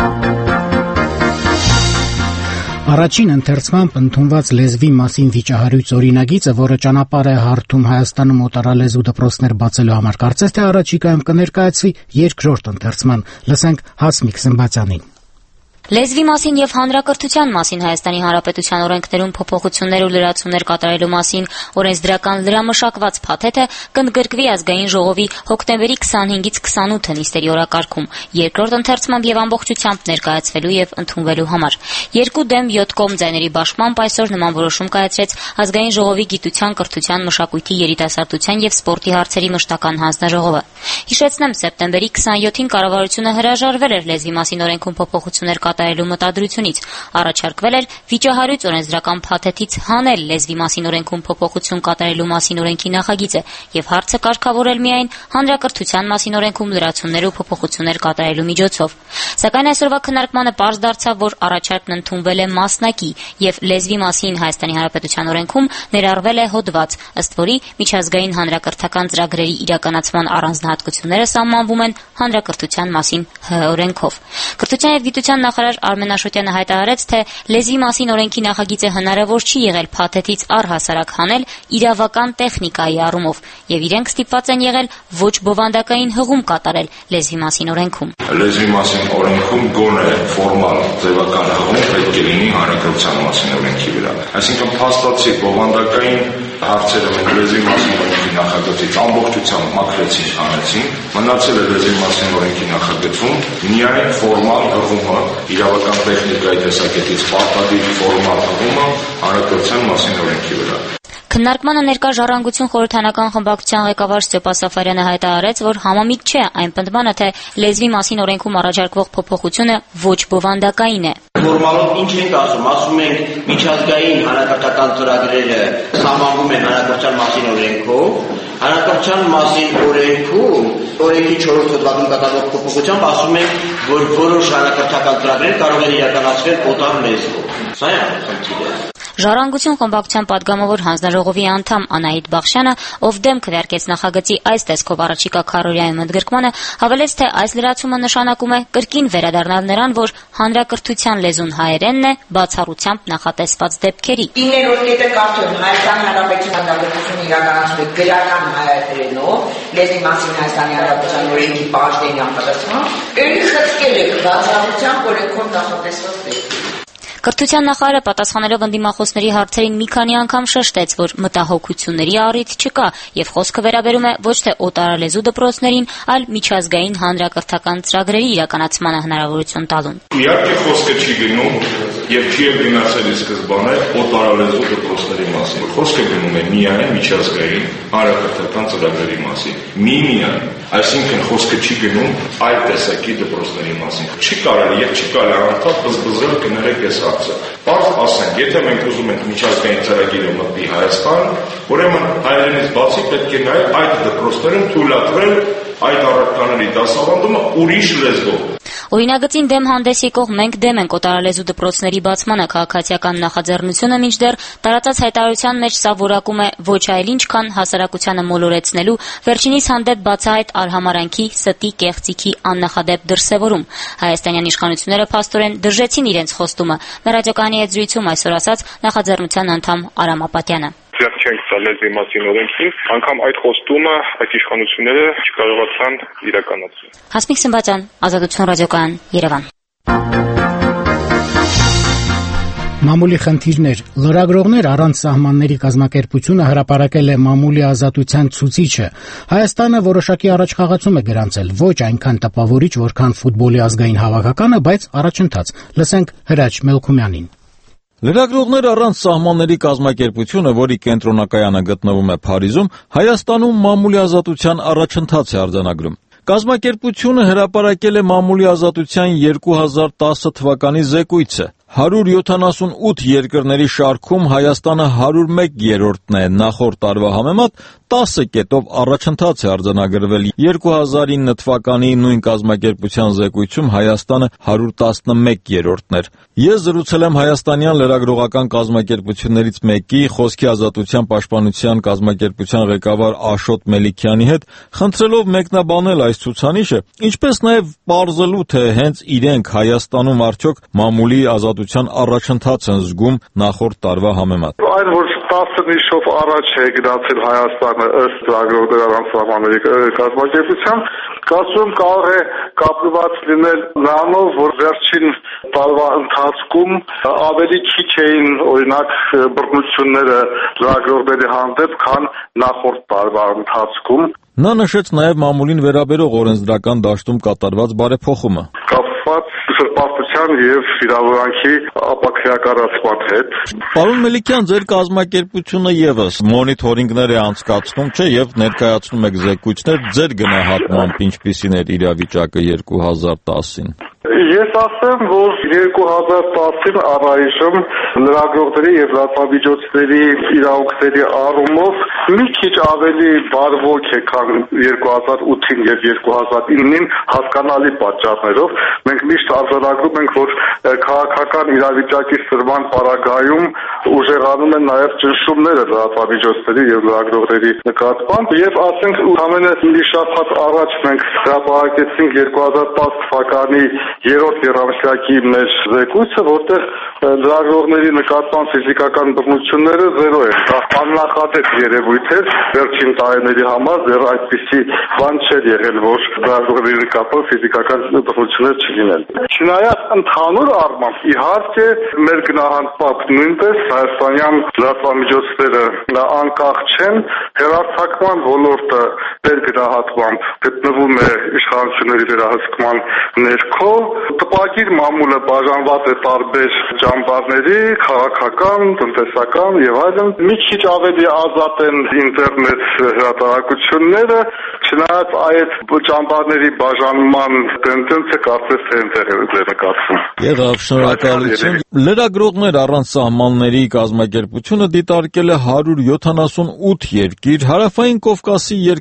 Speaker 1: Առաջին ընթերցմամբ ընդունված լեզվի մասին վիճահարույց օրինագիծը, որը ճանապարհ է հարթում Հայաստանում օտարալեզու դպրոցներ բացելու համար, կարծես թե առաջիկայում կներկայացվի երկրորդ ընթերցման։ Լսենք Հասմիկ Սմբատյանին։
Speaker 17: Լեզվի մասին եւ հանրակրթության մասին Հայաստանի Հանրապետության օրենքներում փոփոխություններ ու լրացումներ կատարելու մասին օրենսդրական լրամշակված փաթեթը կընդգրկվի ազգային ժողովի հոկտեմբերի քսանհինգից քսանութը նիստերի օրակարգում, երկրորդ ընթերցմամբ եւ ամբողջությամբ ներկայացվելու եւ ընդունվելու համար։ Երկու դեմ յոթ կողմ ձայների բաշխմամբ այսօր նման որոշում կայացրեց ազգային ժողովի գիտության, կրթության, մշակույթի, երիտասարդության եւ սպորտի հարցերի մշտական հանձնաժողովը։ Հիշեցնեմ, սեպտեմբերի քսանյոթին կառավարությունը հրաժարվել էր լեզվի մասին օրենքում փոփոխություններ կատարելու մտադրությունից, առաջարկվել էր վիճահարույց օրենսդրական փաթեթից հանել լեզվի մասին օրենքում փոփոխություն կատարելու մասին օրենքի նախագիծը եւ հարցը կարգավորել միայն հանրակրթության մասին օրենքում լրացումներ ու փոփոխություններ կատարելու միջոցով։ Սակայն այսօրվա քննարկմանը պարզ դարձավ, որ առաջարկն ընդունվել է մասնակի եւ լեզվի մասին Հայաստանի Հանրապետության օրենքում ներառվել է հոդված, ըստ որի միջազգային հանրակրթական ծրագրերի իրականացման առանձնահատկությունները սահմանվում են հանրակրթության մասին ՀՀ օրենքով։ Կրթության եւ գիտության նախարար Արմեն Աշոտյանը հայտարարեց, թե լեզվի մասին օրենքի նախագիծը հնարավոր չի եղել փաթեթից առհասարակ հանել իրավական տեխնիկայի առումով եւ իրենք ստիպված են եղել ոչ բովանդակային հղում կատարել լեզվի մասին օրենքում։
Speaker 18: Լեզվի մասին օրենքում գոնե ֆորմալ ձևական հղում պետք է լինի հանրակրթության մասին օրենքի վրա։ Այսինքն փաստացի բովանդակային հարցերը մենք լեզվի մասին օրենքի նախագծից ամբողջությամբ մաքրեցին, հանեցին, մնացել է լեզվի մասին օրենքի նախագծում միայն ֆորմալ հղումը, իրավական տեխնիկայի տեսակետից պարտադիր ֆորմալ հղումը հանրակրթության մասին օրենքի վրա։
Speaker 17: Քննարկմանը ներկա Ժառանգություն խորհրդանական խմբակցության ղեկավար Ստեփան Սաֆարյանը հայտարարեց, որ համամիտ չէ այն պնդմանը, թե լեզվի մասին օրենքում առաջարկվող փոփոխությունը ոչ բովանդակային է։
Speaker 19: Ֆորմալով ինչ ենք ասում, ասում ենք միջազգային հանրակրթական ծրագրերը սահմանվում են հանրակրթության մասին օրենքով, հանրակրթության մասին օրենքում օրենքի չորրորդ հոդվածում կատարվող փոփոխությամբ ասում ենք, որ որոշ հանրակրթական ծրագրեր կարող են իրականացվել օտար լեզվով։ Սա է խնդիրը։
Speaker 17: Ժառանգություն խմբակցության падգամավոր հանձնաժողովի անդամ Անահիտ Բախշյանը, ով դեմ քվեարկեց նախագծի այս տեսքով առաջիկա քարոզիայում ընդգրկմանը, հավելեց, թե այս լրացումը նշանակում է կրկին վերադառնալ նրան, որ հանրակրթության լեզուն հայերենն է, բացառությամբ նախատեսված դեպքերի։
Speaker 20: Իներորդ կարծում Հայաստանի Հանրապետության հանրապետությունը իրականացնում է գրական հայերենով, լեզվի մասին Հայաստանի Հանրապետության օրենքի բաժնի համապատասխան, երի խցկել է բացառությամբ օրենքով նախատեսված դեպքերի։
Speaker 17: Կրթության նախարարը պատասխանելով ընդդիմախոսների հարցերին մի քանի անգամ շեշտեց, որ մտահոգությունների առիթ չկա եւ խոսքը վերաբերում է ոչ թե օտարալեզու դպրոցներին, այլ միջազգային հանրակրթական ծրագրերի իրականացմանը հնարավորություն տալուն։
Speaker 18: Իհարկե խոսքը չի գնում եւ չի էլ գնացել ի սկզբանե օտարալեզու դպրոցների մասին։ Խոսքը գնում է միայն միջազգային հանրակրթական ծրագրերի մասին։ Միմիայն, այսինքն խոսքը չի գնում այլ տեսակի դպրոցների մասին։ Չի կարելի եւ չի կարելի անդադ բզբզել կներեք այս հարցը։ Պարզ ասենք, եթե մենք ուզում ենք միջազգային ծրագիրը մտնի Հայաստան, ուրեմն հայերենից բացի պետք է նաեւ այդ դպրոցներում թույլատրել այդ առարկաների դասավանդումը ուրիշ լեզվով։
Speaker 17: Օրինագծին դեմ հանդես եկող մենք դեմ ենք օտարալեզու դպրոցների բացմանը քաղաքացիական նախաձեռնությունը, մինչդեռ տարածած հայտարարության մեջ սա որակում է ոչ այլ ինչ, քան հասարակությանը մոլորեցնելու, վերջինիս հանդեպ բացահայտ արհամարանքի, ստի, կեղծիքի աննախադեպ դրսևորում։ Հայաստանյան իշխանությունները փաստորեն դրժեցին իրենց խոստումը։ Մեր ռադիոկայանի հետ զրույցում այսօր ասաց նախաձեռնության անդամ Արամ Ապատյանը։
Speaker 21: Ձեռք չենք տալ լեզվի մասին օրենքին, անգամ այդ խոստումը այդ իշխանությունները չկարողացան իրականացնել։
Speaker 17: Հասմիկ Սմբատյան, Ազատություն ռադիոկայան, Երևան։
Speaker 1: Մամուլի խնդիրներ։ Լրագրողներ առանց սահմանների կազմակերպությունը հրապարակել է մամուլի ազատության ցուցիչը։ Հայաստանը որոշակի առաջխաղացում է գրանցել, ոչ այնքան տպավորիչ, որքան ֆուտբոլի ազգային հավաքականը, բայց առաջընթաց։ Լսենք Հրաչ Մելքումյանին։
Speaker 22: Լրագրողներ առանց սահմանների կազմակերպությունը, որի կենտրոնակայանը գտնվում է Փարիզում, Հայաստանում մամուլի ազատության առաջընթաց է արձանագրում։ Կազմակերպությունը հրապարակել է մամուլի ազատության երկու հազար տասը թվականի զեկույցը։ հարյուր յոթանասունութ երկրների շարքում Հայաստանը հարյուր մեկ երրորդն է, նախորդ տարվա համեմատ տասը կետով առաջընթաց է արձանագրվել։ երկու հազար ինը թվականի նույն կազմակերպության զեկույցում Հայաստանը հարյուր տասնմեկ երրորդն էր։ Ես զրուցել եմ հայաստանյան լրագրողական կազմակերպություններից մեկի, Խոսքի ազատության պաշտպանության կազմակերպության ղեկավար Աշոտ Մելիքյանի հետ, խնդրելով մեկնաբանել այս ցուցանիշը, ինչպես նաև պարզելու, թե հենց իրենք Հայաստանում արդյոք մամուլի ազատության առաջընթաց են զգում նախորդ տարվա համեմատ։
Speaker 23: Այն որ տասը նիշով առաջ է գնացել Հայաստանը ըստ լրագրողներ առանց սահմանների կազմակերպության, կարծում կարող է կապված լինել նրանով, որ վերջին տարվա ընթացքում ավելի քիչ էին օրինակ բռնությունները լրագրողների հանդեպ, քան նախորդ տարվա ընթացքում։
Speaker 22: Նա նշեց նաև մամուլին վերաբերող օրենսդրական դաշտում կատարված բարեփոխումը։
Speaker 23: Կապված սրբաստության եւ վիրավորանքի ապաքրեակառացման հետ։
Speaker 22: Պարոն Մելիքյան, ձեր կազմակերպությունը եւս մոնիթորինգներ է անցկացնում, չէ, եւ ներկայացնում եք զեկույցներ ձեր գնահատմամբ ինչպիսին էր իրավիճակը երկու հազար տասին։
Speaker 23: Ես ասեմ, որ երկու հազար տասին առայժմ լրագրողների եւ լրատվամիջոցների իրավունքների առումով մի քիչ ավելի բարվոք է, քան երկու հազար ութին եւ երկու հազար ինին հասկանալի պատճառներով։ Մենք միշտ արձանագրում ենք, որ քաղաքական իրավիճակի սրման պարագայում ուժեղանում են նաեւ ճնշումները լրատվամիջոցների եւ լրագրողների նկատմամբ եւ ասենք ամենը մի շաբաթ առաջ մենք հրապարակեցինք երկու հազար տասը թվականի երրորդ երամսյակի մեր զեկույցը, որտեղ լրագրողների նկատմամբ ֆիզիկական բռնությունները զերո են։ Դա աննախադեպ երևույթ էր վերջին տարիների համար, դեռ այդպիսի բան չէր եղել, որ լրագրողների նկատմամբ ֆիզիկական բռնություններ չլինեն։ Չնայած ընդհանուր առմամբ իհարկե մեր գնահատմամբ նույնպես հայաստանյան լրատվամիջոցները անկախ չեն, հեռարձակման ոլորտը մեր գնահատմամբ գտնվում է իշխանությունների վերահսկման ներքո, տպագիր մամուլը բաժանված է տարբեր ճամբարների, քաղաքական, տնտեսական եւ այլն։ Մի քիչ ավելի ազատ են ինտերնետ հրատարակությունները, չնայած այդ ճամբարների բաժանման տենդենսը կարծես թե այնտեղ է նկատվում։
Speaker 22: Եղավ, շնորհակալություն։ Լրագրողներ առանց սահմանների կազմակերպությունը դիտարկել է հարյուր յոթանասունութ երկիր, հարավային Կովկասի երկրների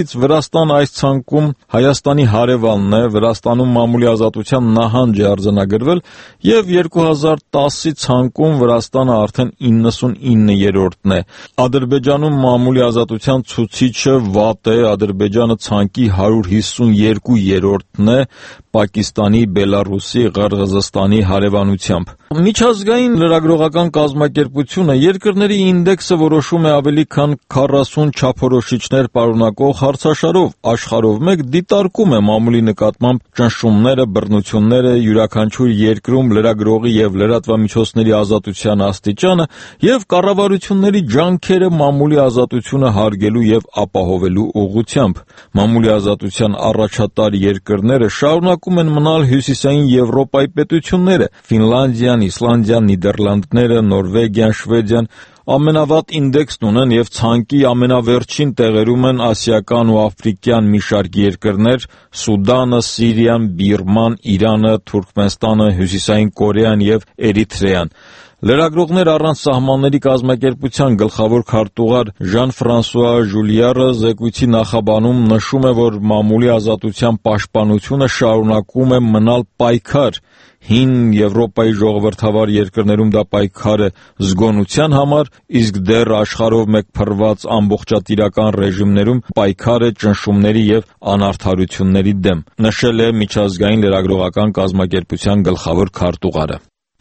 Speaker 22: ցանկից Վրաստան այս ցանկում Հայաստանի հարևանն է, Վրաստանում մամուլի ազատության նահանջ է արձանագրվել եւ երկու հազար տասի ցանկում Վրաստանը արդեն իննսունիններորդն է։ Ադրբեջանում մամուլի ազատության ցուցիչը վատ է, Ադրբեջանը ցանկի հարյուր հիսունյոթերորդն է Պակիստանի, Բելարուսի, Ղրղզստանի հարևանությամբ։ Միջազգային լրագրողական կազմակերպությունը երկրների ինդեքսը որոշում է ավելի քան քառասուն չափորոշիչներ պարունակող հարցաշարով, աշխարհով մեկ դիտարկում է մամուլի նկատմամբ ճնշումները, բռնությունները, յուրաքանչյուր երկրում լրագրողի եւ լրատվամիջոցների ազատության աստիճանը եւ կառավարությունների ջանքերը մամուլի ազատությունը հարգելու եւ ապահովելու ուղղությամբ։ Մամուլի ազատության առաջատար երկրները շարունակում են մնալ հյուսիսային Եվրոպայի պետությունները՝ Ֆինլանդիան, Իսլանդիան, Նիդերլանդները, Նորվեգիան, Շվեդիան, ամենավատ ինդեքսն ունեն եւ ցանկի ամենավերջին տեղերում են ասիական ու աֆրիկյան մի շարք երկրներ՝ Սուդանը, Սիրիան, Բիրման, Իրանը, Թուրքմենստանը, Հյուսիսային Կորեան եւ Էրիթրեան։ Լրագրողներ առանց սահմանների կազմակերպության գլխավոր քարտուղար Ժան-Ֆրանսուଆ Ժուլիարը զեկույցի նախաբանում նշում է, որ մամուլի ազատության պաշտպանությունը շարունակում է մնալ պայքար։ Հին Եվրոպայի ժողովրդավար երկրներում դա պայքար է զգոնության համար, իսկ դեռ աշխարհով մեկ փռված ամբողջատիրական ռեժիմներում պայքար է ճնշումների եւ անարդարությունների դեմ, նշել է միջազգային լրագրողական կազմակերպության գլխավոր քարտուղարը։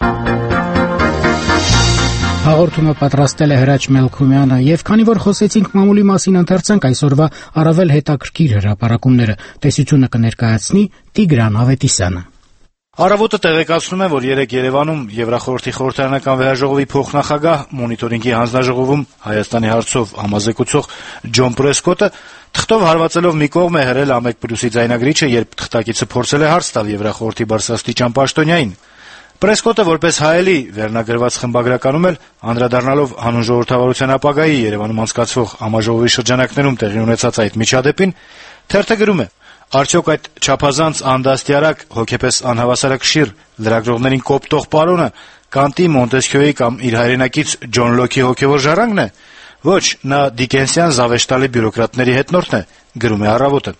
Speaker 1: Հաղորդումը պատրաստել է Հրաչ Մելքումյանը, եւ քանի որ խոսեցինք մամուլի մասին, ընթերցանք այսօրվա առավել հետաքրքիր հրապարակումները։ Տեսությունը կներկայացնի Տիգրան Ավետիսյանը։
Speaker 2: Առավոտը տեղեկացնում է, որ երեկ Երևանում Եվրախորհրդի խորհրդարանական վեհաժողովի փոխնախագահ, մոնիտորինգի հանձնաժողովում Հայաստանի հարցով համազեկուցող Ջոն Պրեսկոտը թղթով հարվածելով մի կողմ է հրել ԱՄԵԿ պլյուսի ձայնագրիչը, երբ թղթակիցը փորձել է հարց տալ Եվրախորհրդի բարձրաստիճան պաշտոնյային։ Պրեսկոտը որպես հայելի վերնագրված խմբագրականում էլ անդրադառնալով հանուն ժողովրդավարության ապագայի Երևանում անցկացվող համաժողովի շրջանակներում տեղի ունեցած այդ միջադեպին, թերթը գրում է. «Արդյոք այդ չափազանց անդաստիարակ, հոգեպես անհավասարակշիռ լրագրողներին կոպտող պարոնը Կանտի, Մոնտեսքյոյի կամ իր հայրենակից Ջոն Լոքի հոգեվոր ժառանգն է։ Ոչ, նա դիկենսյան զավեշտալի բյուրոկրատների հետնորդն է», գրում է «Առավոտը»։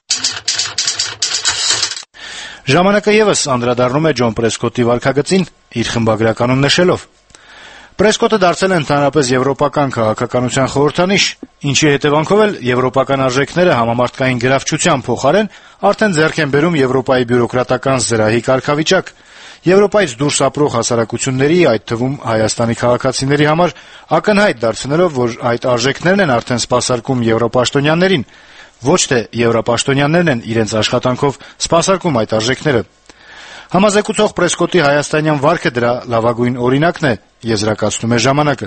Speaker 2: Ժամանակը եւս անդրադառնում է Ջոն Պրեսկոտի վարքագծին իր խմբագրականում նշելով. Պրեսկոտը դարձել է ընդհանրապես եվրոպական քաղաքականության խորհրդանիշ, ինչի հետևանքով էլ եվրոպական արժեքները համամարտկային գրավչության փոխարեն արդեն ձեռք են բերում Եվրոպայի բյուրոկրատական զրահի կարգավիճակ։ Եվրոպայից դուրս ապրող հասարակությունների, այդ թվում Հայաստանի քաղաքացիների համար ակնհայտ դարձնելով, որ այդ արժեքներն են արդեն սպասարկում եվրոպաշտոնյաներին, ոչ թե եվրոպաշտոնյաներն են իրենց աշխատանքով սպասարկում այդ արժեքները։ Համազեկուցող Պրեսկոտի հայաստանյան վարքը դրա լավագույն օրինակն է, եզրակացնում է «Ժամանակը»։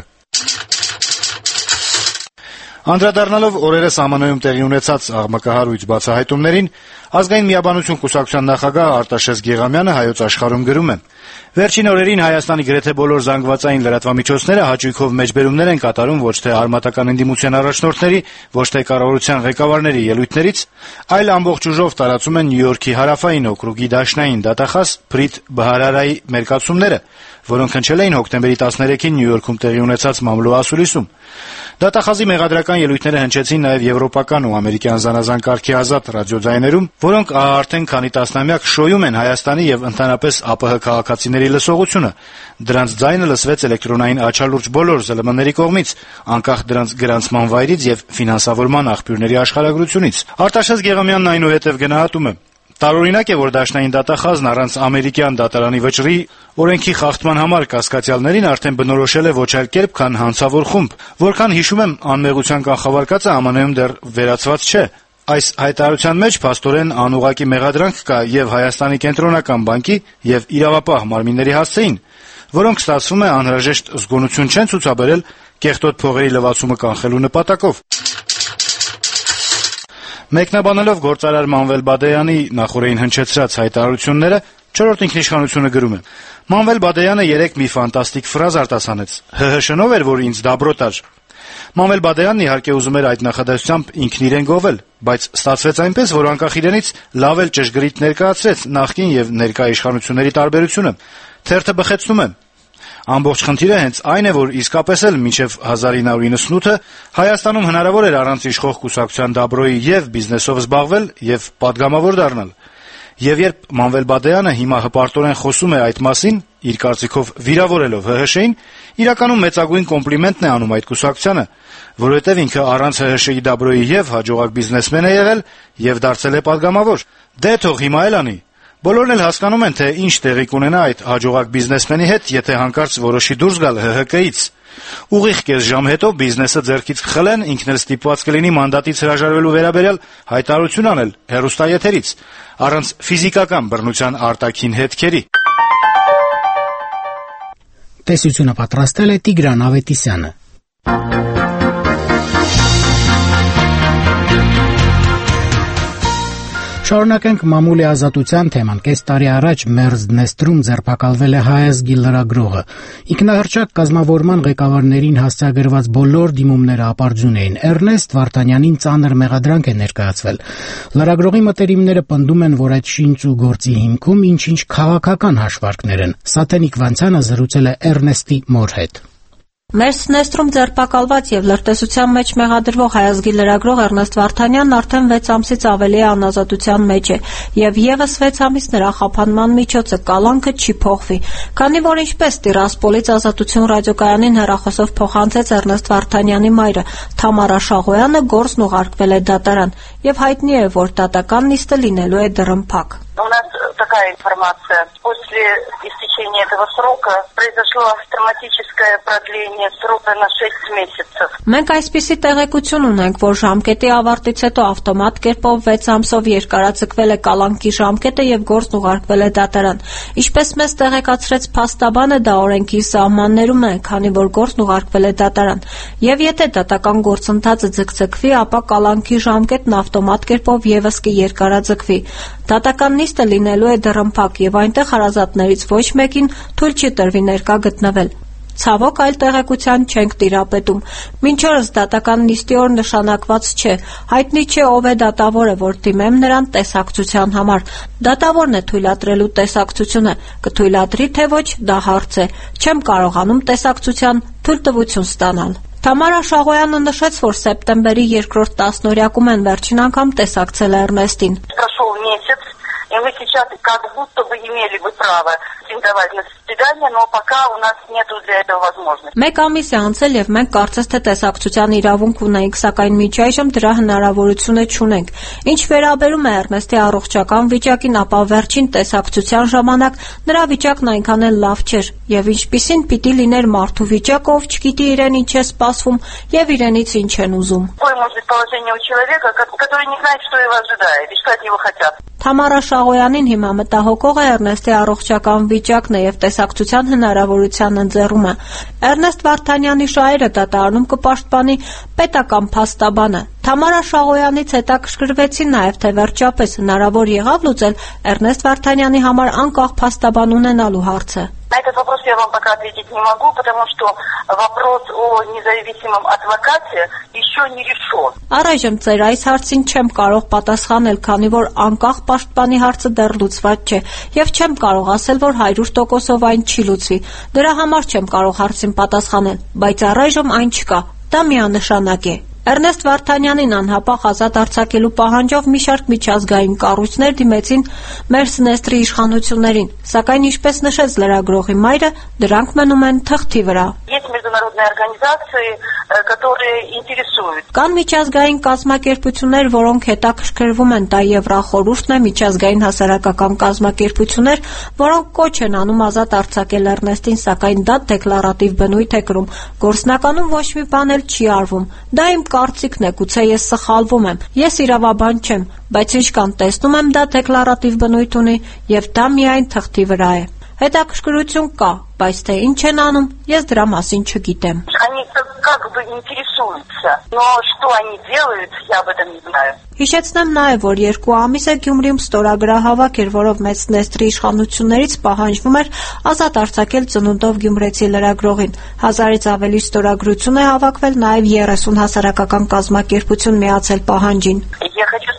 Speaker 2: Անդրադառնալով օրերս ԱՄՆ-ում տեղի ունեցած աղմկահարույց բացահայտումներին, Ազգային միաբանություն կուսակցության նախագահ Արտաշես Գեղամյանը Հայոց Աշխարհում գրում է. «Վերջին օրերին Հայաստանի գրեթե բոլոր զանգվածային լրատվամիջոցները հաճույքով մեջբերումներ են կատարում ոչ թե արմատական ընդդիմության առաջնորդների, ոչ թե կառավարության ղեկավարների ելույթներից, այլ ամբողջ ուժով տարածում են Նյու Յորքի հարավային օկրուգի դաշնային դատախազ Փրիթ Բհարարայի մերկացումները, որոնք հնչել էին հոկտեմբերի տասներեքին Նյու Յորքում տեղի ունեցած մամլո ասուլիսում։ Դատախազի մեղադրական ելույթները հնչեցին նաև եվրոպական ու ամերիկյան զանազան կարգի ազատ ռադիոձայներում, որոնք արդեն քանի տասնամյակ շոյում են Հայաստանի եւ ընդհանրապես ԱՊՀ քաղաքացիների լսողությունը։ Դրանց ձայնը լսվեց էլեկտրոնային աչալուրջ բոլոր ԶԼՄ -ների կողմից, անկախ դրանց գրանցման վայրից եւ ֆինանսավորման աղբյուրների աշխարհագրությունից»։ Արտաշես Գեղամյանն այնուհետև գնահատում է. «Տարօրինակ է, որ դաշնային դատախազն առանց ամերիկյան դատարանի վճռի օրենքի խախտման համար կասկածյալներին արդեն բնորոշել է ոչ այլ կերպ, քան հանցավոր խումբ։ Որքան հիշում եմ, անմեղության կանխավարկածը ԱՄՆ-ում դեռ վերացված չէ։ Այս հայտարարության մեջ փաստորեն անուղղակի մեղադրանք կա եւ Հայաստանի կենտրոնական բանկի եւ իրավապահ մարմինների հասցեին, որոնք ստացվում է անհրաժեշտ զգոնություն չեն ցուցաբերել կեղտոտ փողերի լվացումը կանխելու նպատակով»։ Մեկնաբանելով գործարար Մանվել Բադեյանի նախորդին հնչեցրած հայտարարությունները, «Չորրորդ ինքնիշխանությունը» գրում է. «Մանվել Բադեյանը երեկ մի ֆանտաստիկ ֆրազ արտասանեց. ՀՀՇ-նով էր, որ ինձ դաբրոտ ար։ Մանվել Բադեյանն իհարկե ուզում էր այդ նախադասությամբ ինքն իրեն գովել, բայց ստացվեց այնպես, որ անկախ իրենից լավ էլ ճշգրիտ ներկայացրեց նախկին եւ ներկա իշխանությունների տարբերությունը։ Թերթը բխեցնում է. Ամբողջ խնդիրը հենց այն է, որ իսկապես էլ մինչև հազար ինը հարյուր իննսունութը Հայաստանում հնարավոր էր առանց իշխող կուսակցության Դաբրոյի եւ բիզնեսով զբաղվել եւ պատգամավոր դառնալ։ Եվ երբ Մանվել Բադեյանը հիմա հպարտորեն խոսում է այդ մասին, իր կարծիքով վիրավորելով ՀՀՇ-ին, իրականում մեծագույն կոմպլիմենտն է անում այդ կուսակցությանը, որովհետեւ ինքը առանց ՀՀՇ-ի Դաբրոյի եւ հաջողակ բիզնեսմեն է եղել եւ դարձել է պատգամավոր։ Դե թող հիմա էլ անի։ Բոլորն էլ հասկանում են, թե ինչ տեղի կունենա այդ հաջողակ բիզնեսմենի հետ, եթե հանկարծ որոշի դուրս գալ ՀՀԿ-ից։ Ուղիղ կես ժամ հետո բիզնեսը ձեռքից կխլեն, ինքն էլ ստիպված կլինի մանդատից հրաժարվելու վերաբերյալ հայտարարություն անել հեռուստաեթերից, առանց ֆիզիկական բռնության արտաքին հետքերի։
Speaker 1: Տեսությունը պատրաստել է Տիգրան Ավետիսյանը։ Շարունակենք մամուլի ազատության թեման։ Կես տարի առաջ Մերձդնեստրում ձերբակալվել է հայազգի լրագրողը։ Ինքնահռչակ կազմավորման ղեկավարներին հասցեագրված բոլոր դիմումները ապարդյուն էին։ Էրնեստ Վարդանյանին ծանր մեղադրանք է ներկայացվել։ Լրագրողի մտերիմները պնդում են, որ այդ շինչ ու գործի հիմքում ինչ-ինչ քաղաքական հաշվարկներ են։ Սաթենիկ Վանցյանը զրուցել է Էրնեստի մոր հետ։
Speaker 11: Մերձդնեստրում ձերբակալված եւ լրտեսության մեջ մեղադրվող հայազգի լրագրող Էրնեստ Վարդանյանն արդեն վեց ամսից ավելի է անազատության մեջ է եւ եւս վեց ամիս նրա խափանման միջոցը կալանքը չի փոխվի, քանի որ ինչպես Տիրասպոլից Ազատություն ռադիոկայանին հեռախոսով փոխանցեց Էրնեստ Վարդանյանի մայրը Թամարա Շաղոյանը, գործն ուղարկվել է դատարան եւ հայտնի է, որ դատական նիստը լինելու է դռնփակ։
Speaker 4: У нас такая информация. После истечения этого срока произошло автоматическое продление срока на шесть месяцев.
Speaker 11: Մենք այսպիսի տեղեկություն ունենք, որ ժամկետի ավարտից հետո ավտոմատ կերպով վեց ամսով երկարաձգվել է կալանքի ժամկետը եւ գործն ուղարկվել է դատարան։ Ինչպես մեզ տեղեկացրեց փաստաբանը, դա օրենքի սահմաններում է, քանի որ գործն ուղարկվել է դատարան։ Եվ եթե դատական գործընթացը ձգձգվի, ապա կալանքի ժամկետն ավտոմատ կերպով եւս կերկարաձգվի։ Դատական նիստը լինելու է դռնփակ եւ այնտեղ հարազատներից ոչ մեկին թույլ չի տրվի ներկա գտնվել։ Ցավոք այլ տեղեկության չենք տիրապետում։ Մինչ օրս դատական նիստի օր նշանակված չէ։ Հայտնի չէ ով է դատավորը, որ դիմեմ նրան տեսակցության համար։ Դատավորն է թույլատրելու տեսակցությունը։ Կթույլատրի թե ոչ, դա հարց է։ Չեմ կարողանում տեսակցության թույլտվություն ստանալ։ Թամարա Շաղոյանը նշեց, որ սեպտեմբերի երկրորդ տասնօրյակում են վերջին անգամ տեսակցել Էրնեստին։
Speaker 4: И мы сейчас как будто бы имели бы право претендовать на свидание, но пока у нас нет для этого возможности.
Speaker 11: Մեկ ամիս է անցել եւ մենք կարծես թե տեսակցության իրավունք ունենք, սակայն մինչ այժմ դրա հնարավորությունը չունենք։ Ինչ վերաբերում է Էրնեստի առողջական վիճակին, ապա վերջին տեսակցության ժամանակ նրա վիճակն այնքան էլ лав չէր եւ ինչպիսին պիտի լիներ մարդու վիճակը, ով չգիտի իրեն ինչ է սպասվում եւ իրենից ինչ են ուզում։
Speaker 4: Какое может быть положение у человека, который не знает, что его ожидает и что от него хотят.
Speaker 11: Թամարա Շաղոյանին հիմա մտահոգող է Էրնեստի առողջական վիճակն է եւ տեսակցության հնարավորության ընձեռումը։ Էրնեստ Վարդանյանի շահերը դատարանում կպաշտպանի պետական փաստաբանը։ Թամարա Շաղոյանից հետաքրքրվեցին նաեւ թե վերջապես հնարավոր եղավ լուծել Էրնեստ Վարդանյանի համար անկախ փաստաբան ունենալու հարցը։
Speaker 4: На этот вопрос я вам пока ответить не могу, потому что вопрос о независимом адвокате еще не решен.
Speaker 11: Առայժմ ծեր այս հարցին չեմ կարող պատասխանել, քանի որ անկախ պաշտպանի հարցը դեռ լուծված չէ, եւ չեմ կարող ասել, որ հարյուր տոկոսով այն չի լուծվի։ Դրա համար չեմ կարող հարցին պատասխանել, բայց առայժմ այն չկա։ Դա միանշանակ է։ Էրնեստ Վարդանյանին անհապաղ ազատ արձակելու պահանջով մի շարք միջազգային կառույցներ դիմեցին Մերձդնեստրի իշխանություններին, սակայն ինչպես նշեց լրագրողի մայրը, դրանք մնում են թղթի վրա։
Speaker 4: Есть международные организации, которые интересуют.
Speaker 11: Կան միջազգային կազմակերպություններ, որոնք հետաքրքրվում են, դա Եվրախորհուրդն է, միջազգային հասարակական կազմակերպություններ, որոնք կոչ են անում ազատ արձակել Էրնեստին, սակայն դա դեկլարատիվ բնույթ է կրում։ Գործնականում ոչ մի բան էլ չի արվում։ Դա իմ կարծիքն է, գուցե ես սխալվում եմ։ Ես իրավաբան չեմ, բայց ինչքան տեսնում եմ, դա դեկլարատիվ բնույթ ունի եւ դա միայն թղթի վրա է։ Հետաքրքրություն կա, բայց թե ինչ են անում, ես դրա մասին չգիտեմ։
Speaker 4: Они как бы интересуются, но что они делают, я об этом не знаю.
Speaker 11: Հիշեցնեմ նաև, որ երկու ամիս է Գյումրիում ստորագրահավաք էր, որով Մերձդնեստրի իշխանություններից պահանջվում էր ազատ արձակել ծնունդով գյումրեցի լրագրողին։ Հազարից ավելի ստորագրություն է հավաքվել նաև երեսուն հասարակական կազմակերպություն միացել պահանջին։
Speaker 4: Я хочу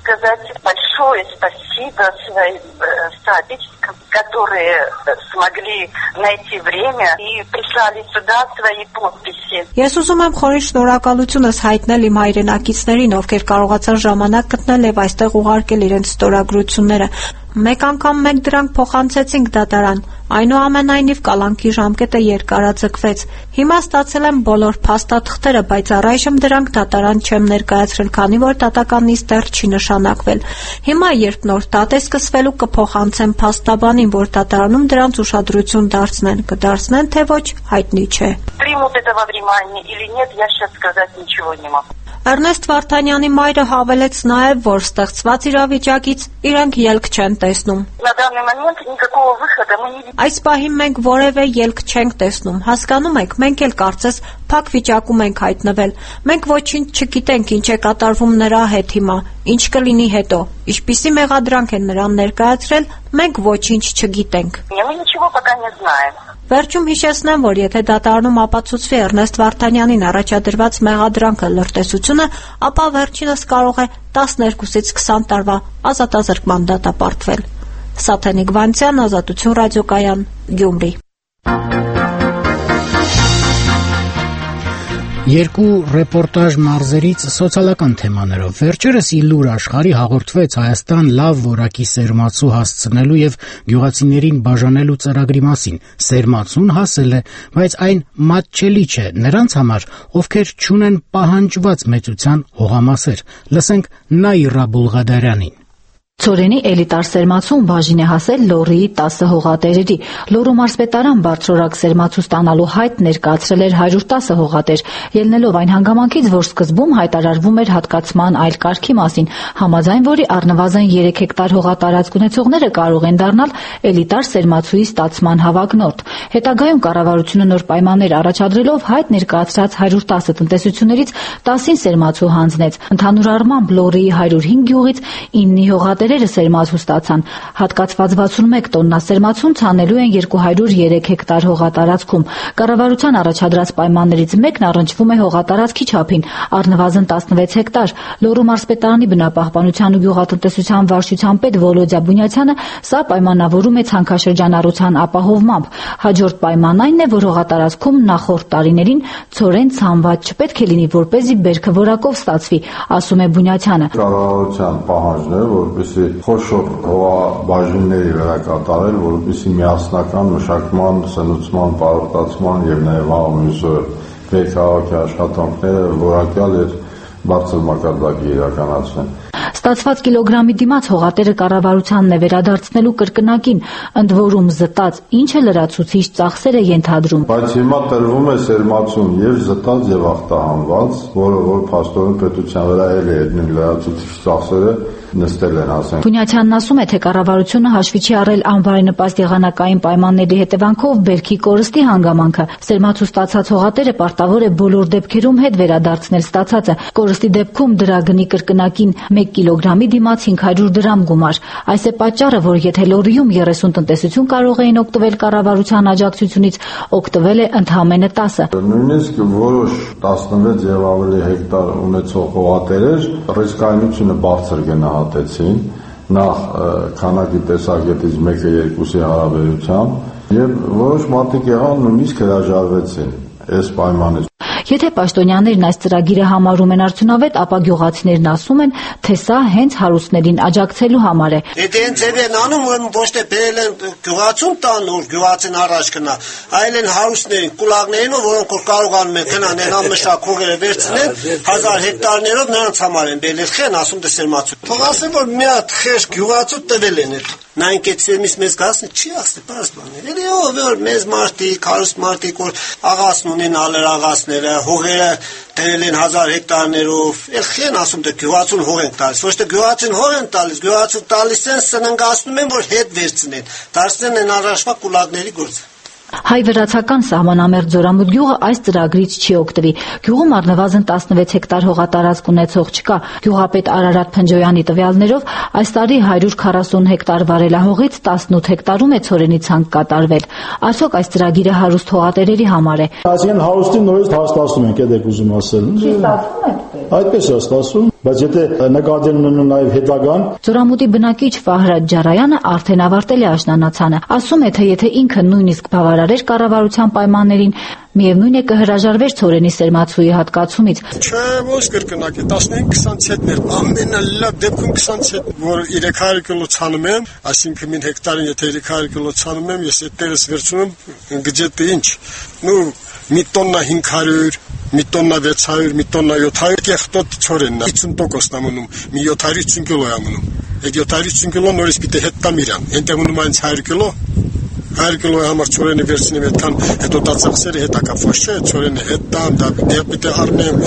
Speaker 4: сказать большое спасибо своим соотечественникам, которые смогли найти время и прислали сюда свои подписи.
Speaker 5: Ես ուզում եմ խորին շնորհակալությունս հայտնել իմ հայրենակիցներին, ովքեր կարողացան ժամանակ գտնել եւ այստեղ ուղարկել իրենց ստորագրությունները։ Մեկ անգամ մենք դրանք փոխանցեցինք դատարան, այնուամենայնիվ կալանքի ժամկետը երկարաձգվեց։ Հիմա ստացել եմ բոլոր փաստաթղթերը, բայց առայժմ դրանք դատարան չեմ ներկայացրել, քանի որ դատականից դեռ չի նշանակվել։ Հիմա, երբ нոր դատ է սկսվելու, կփոխանցեմ փաստաբանին, որ դատարանում դրանց ուշադրություն դարձնեն, կդարձնեն թե ոչ, հայտնի չէ։
Speaker 4: Примут это во внимание или нет, я сейчас сказать ничего не могу.
Speaker 5: Էրնեստ Վարդանյանի մայրը հավելեց նաև, որ ստեղծված իրավիճակից իրենք ելք չեն տեսնում։ Այս պահին մենք որևէ ելք չենք տեսնում։ Հասկանում եք, մենք էլ կարծես փակ վիճակում ենք հայտնվել։ Մենք ոչինչ չգիտենք, ինչ է կատարվում նրա հետ հիմա, ինչ կլինի հետո։ Ինչպիսի մեղադրանք են նրան ներկայացրել, մենք ոչինչ չգիտենք։ Վերջում հիշեցնեմ, որ եթե դատարանում ապացուցվի Էրնեստ Վարդանյանին առաջադրված մեղադրանքը լրտեսությունը, ապա վերջինս կարող է տասներկուսից քսան տարվա ազատազրկման դատապարտվել։ Սաթենիկ Վանցյան, Ազատություն ռադիոկայան, Գյումրի։
Speaker 1: Երկու ռեպորտաժ մարզերից սոցիալական թեմաներով վերջերս Իլուր աշխարհի հաղորդվեց Հայաստան լավ որակի սերմացու հասցնելու եւ գյուղացիներին բաժանելու ծրագրի մասին։ Սերմացուն հասել է, բայց այն մատչելի չէ նրանց համար, ովքեր չունեն պահանջված մեծության հողամասեր։ Լսենք Նաիրա Բուլղադարյանին։
Speaker 7: Ցորենի էլիտար սերմացուն բաժին է հասել Լոռիի տասը հողատերերի։ Լոռու մարզպետարան բարձրորակ սերմացու ստանալու հայտ ներկայացրել էր հարյուր տասը հողատեր, ելնելով այն հանգամանքից, որ սկզբում հայտարարվում էր հատկացման այլ կարգի մասին, համաձայն որի առնվազն երեք հեկտար հողատարածք ունեցողները կարող են դառնալ էլիտար սերմացուի ստացման հավակնորդ։ Հետագայում կառավարությունը նոր պայմաններ առաջադրելով հայտ ներկայացրած հարյուր տասը տնտեսություններից տասին սերմացու հանձնեց։ Ընդհանուր առմամբ Լոռիի հարյուր հինգ գյուղից իննի հողատերերը սերմացու ստացան։ Հատկացված վաթսունմեկ տոննա սերմացուն ցանելու են երկու հարյուր երեք հեկտար հողատարածքում։ Կառավարության առաջադրած պայմաններից մեկն առնչվում է հողատարածքի չափին, առնվազն տասնվեց հեկտար։ Լոռու մարզպետարանի բնապահպանության ու գյուղատնտեսության վարչության պետ Վոլոդյա Բունյացյանը սա պայմանավորում է ցանքաշրջանառության ապահովմամբ։ Հաջորդ պայմանն այն է, որ հողատարածքում նախորդ տարիներին ցորեն ցանված չպետք է լինի, որպեսզի բերքը որակով ստացվի, ասում է Բունյացյանը։
Speaker 8: Կառավարության պահանջն է, որպեսզի խոշոր հողաբաժինների վերակատարել, որպեսզի միասնական մշակման, սնուցման, պարարտացման եւ նաեւ ամուսը քաղաքի աշխատանքները որակյալ եւ բարձր մակարդակի իրականացնեն։
Speaker 7: Ստացված կիլոգրամի դիմաց հողատերը կառավարությանն է վերադարձնելու կրկնակին, ընդ որում զտած ինչը լրացուցիչ ծախսեր է ենթադրում։
Speaker 8: Բայց հիմա տրվում է սերմացում եւ զտած եւ ախտահանված, որը որ փաստորեն պետության վրա էլ է նույն լրացուցիչ ծախսերը նստել են, ասենք։
Speaker 7: Բունյացյանն ասում է, թե կառավարությունը հաշվի չի առել անբարենպաստ եղանակային պայմանների հետևանքով բերքի կորստի հանգամանքը։ Սերմացու ստացած հողատերը պարտավոր է բոլոր դեպքերում հետ վերադարձնել ստացածը։ Կորստի դեպքում դրա գնի կրկնակին մեկ կիլոգրամի դիմաց հինգ հարյուր դրամ գումար։ Այս է պատճառը, որ եթե Լոռիում երեսուն տնտեսություն կարող էին օգտվել կառավարության աջակցությունից, օգտվել է ընդամենը տասը։
Speaker 8: Նույնիսկ որոշ տասնվեց եւ ավելի հեկտար ունեցող հողատերեր ռիսկայնությունը բարձր գնահատեցին, նախ քանակի տեսակետից մեկը երկուսի հարաբերությամբ եւ որոշ մարդիկ եղան նույնիսկ հրաժարվեցին այս պայմանից։
Speaker 7: Եթե պաշտոնյաներն այս ծրագիրը համարում են արդյունավետ, ապա գյուղացիներն ասում են, թե սա հենց հարուստներին աջակցելու համար է։
Speaker 24: Եթե հենց ձև են անում, ուրեմն ոչ թե բերել են գյուղացուն տան, որ գյուղացին առաջ գնա, այլ են հարուստներին, կուլակներին, որոնք որ կարողանում են գնան են ամշակ հողերը վերցնեն, հազար հեկտարներով նրանց համար են բերել, խեն ասում դե սերմացու։ Թող ասեն, որ մի հատ խեղճ գյուղացու տվել են այդ։ Նայենք այդ սերմից մեզ գասն չի ասի, բաց բան։ Էլի ով որ մեզ մարդիկ, հարուստ մարդիկ որ աղասն ունեն ալեր աղասները, հողերը դրել են հազար հեկտարներով, էլ խեն ասում դե գյուղացուն հող են տալիս, ոչ թե գյուղացին հող են տալիս, գյուղացու տալիս են սննգացնում են, որ հետ վերցնեն, դարձնեն են առաջվա կուլակների գործը։
Speaker 7: Հայ-վրացական սահմանամերձ Զորամուտ գյուղը այս ծրագրից չի օգտվի։ Գյուղում առնվազն տասնվեց հեկտար հողատարածք ունեցող չկա։ Գյուղապետ Արարատ Փնջոյանի տվյալներով այս տարի հարյուր քառասուն հեկտար վարելահողից տասնութ հեկտարում է ցորենի ցանկ կատարվել։ Այսօք այս ծրագիրը հարուստ հողատերերի համար է։
Speaker 25: Այսինքն հարուստին նորից հաստատում ենք, եք ուզում ասել։ Չի ստացվում է։ Այդպես է ստացվում։
Speaker 12: բայց եթե նկատի ունենու նաև հետագան։
Speaker 7: Ծորամուտի բնակիչ Ֆահրադ Ջարայանը արդեն ավարտել է աշնանացանը, ասում է, թե եթե ինքը նույնիսկ բավարարեր կառավարության պայմաններին, միևնույն է կհրաժարվեր Ցորենի սերմացուի հատկացումից։
Speaker 13: Չէ, ո՞ս կրկնակի տասնհինգ քսան ցենտներ, ամենալավ դեպքում քսան ցենտ, որ երեք հարյուր կիլո ցանում եմ, այսինքն մին հեկտարին եթե երեք հարյուր կիլո ցանում եմ, ես այդտեղս վերցնում եմ գջետը ինչ, նու մի տոննա հինգ հարյուր, մի տոննա վեց հարյուր, մի տոննա յոթ հարյուր, կեղտոտ Ցորենն է, ութսուն տոկոսն ամնում, մի յոթ հարյուր ութսուն կիլո է ամնում, այդ յոթ հարյուր ութսուն կիլո նորից պիտի հետ տամ իրան, ենտեղ ունում այնց հարյուր կիլո, հարյուր կիլոյի համար Ցորենը վերցնեմ այդքան, հետո դա ծախսերը հետա կապված չէ, Ցորենը հետ տամ, դա պիտի առնեմ,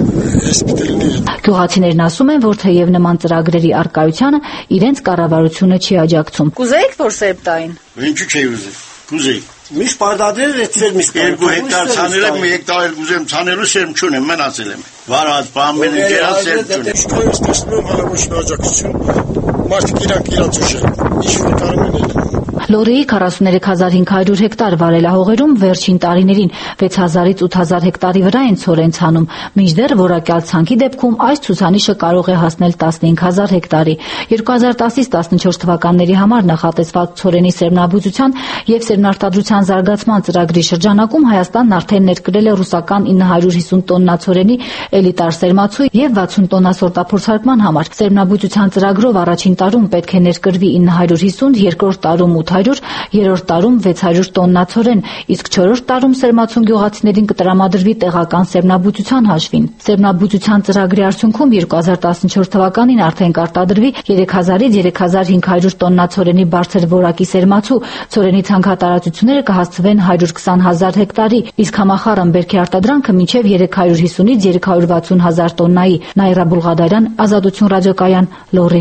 Speaker 13: ես պիտի լինի։
Speaker 7: Գյուղացիներն ասում են, որ թեև նման ծրագրերի առկայությանը իրենց կառավարությունը չի աջակցում։
Speaker 14: Կուզեիք, որ սերմ տային։
Speaker 24: Ինչու՞ չէի ուզել։ Կուզեի։ Միշտ պարտադիր է ծեր միշտ
Speaker 15: երկու հեկտար ցանել եմ, մի հեկտար կուզեմ ցանելու սերմ չունեմ, մնացել եմ։ Վարած, բամբեն ջերած սերմ չունեմ։
Speaker 13: Շքոյս տեսնում հələ ոչ մի աջակցություն։ Մարդիկ իրանք իրանց ուժը ինչ որ կարում են այդ։
Speaker 7: Լորիի քառասուններեք հազար հինգ հարյուր հեկտար վարելահողերում վերջին տարիներին վեց հազարից ութ հազար հեկտարի վրա են ցորեն ցանում, մինչդեռ որակյալ ցանքի դեպքում այս ցուցանիշը կարող է հասնել տասնհինգ հազար հեկտարի։ երկու հազար տասից տասնչորս թվականների համար նախատեսված ցորենի սերմնաբուծության եւ սերմնարտադրության զարգացման ծրագրի շրջանակում Հայաստանն արդեն ներկրել է ռուսական ինը հարյուր հիսուն տոննա ցորենի էլիտար սերմացու եւ վաթսուն տոննա սորտափորձարկման համար։ Սերմնաբուծության ծրագրով առաջին տարում պետք է ներկրվի ինը հարյուր հիսուն, երկրորդ տարում ութ հարյուր, երրորդ տարում վեց հարյուր տոննա ցորեն, իսկ չորրորդ տարում սերմացուն գյուղացիներին կտրամադրվի տեղական սերմնաբուծության հաշվին։ Սերմնաբուծության ծրագրի արդյունքում երկու հազար տասնչորս թվականին արդեն կարտադրվի երեք հազարից երեք հազար հինգ հարյուր տոննա ցորենի բարձր որակի սերմացու, ցորենի ցանքատարածությունները կհասցվեն հարյուր քսան հազար հեկտարի, իսկ համախառն բերքի արտադրանքը մինչև երեք հարյուր հիսունից երեք հարյուր վաթսուն հազար տոննայի։ Նաիրա Բուլղադարյան, Ազատություն ռադիոկայան, Լոռի։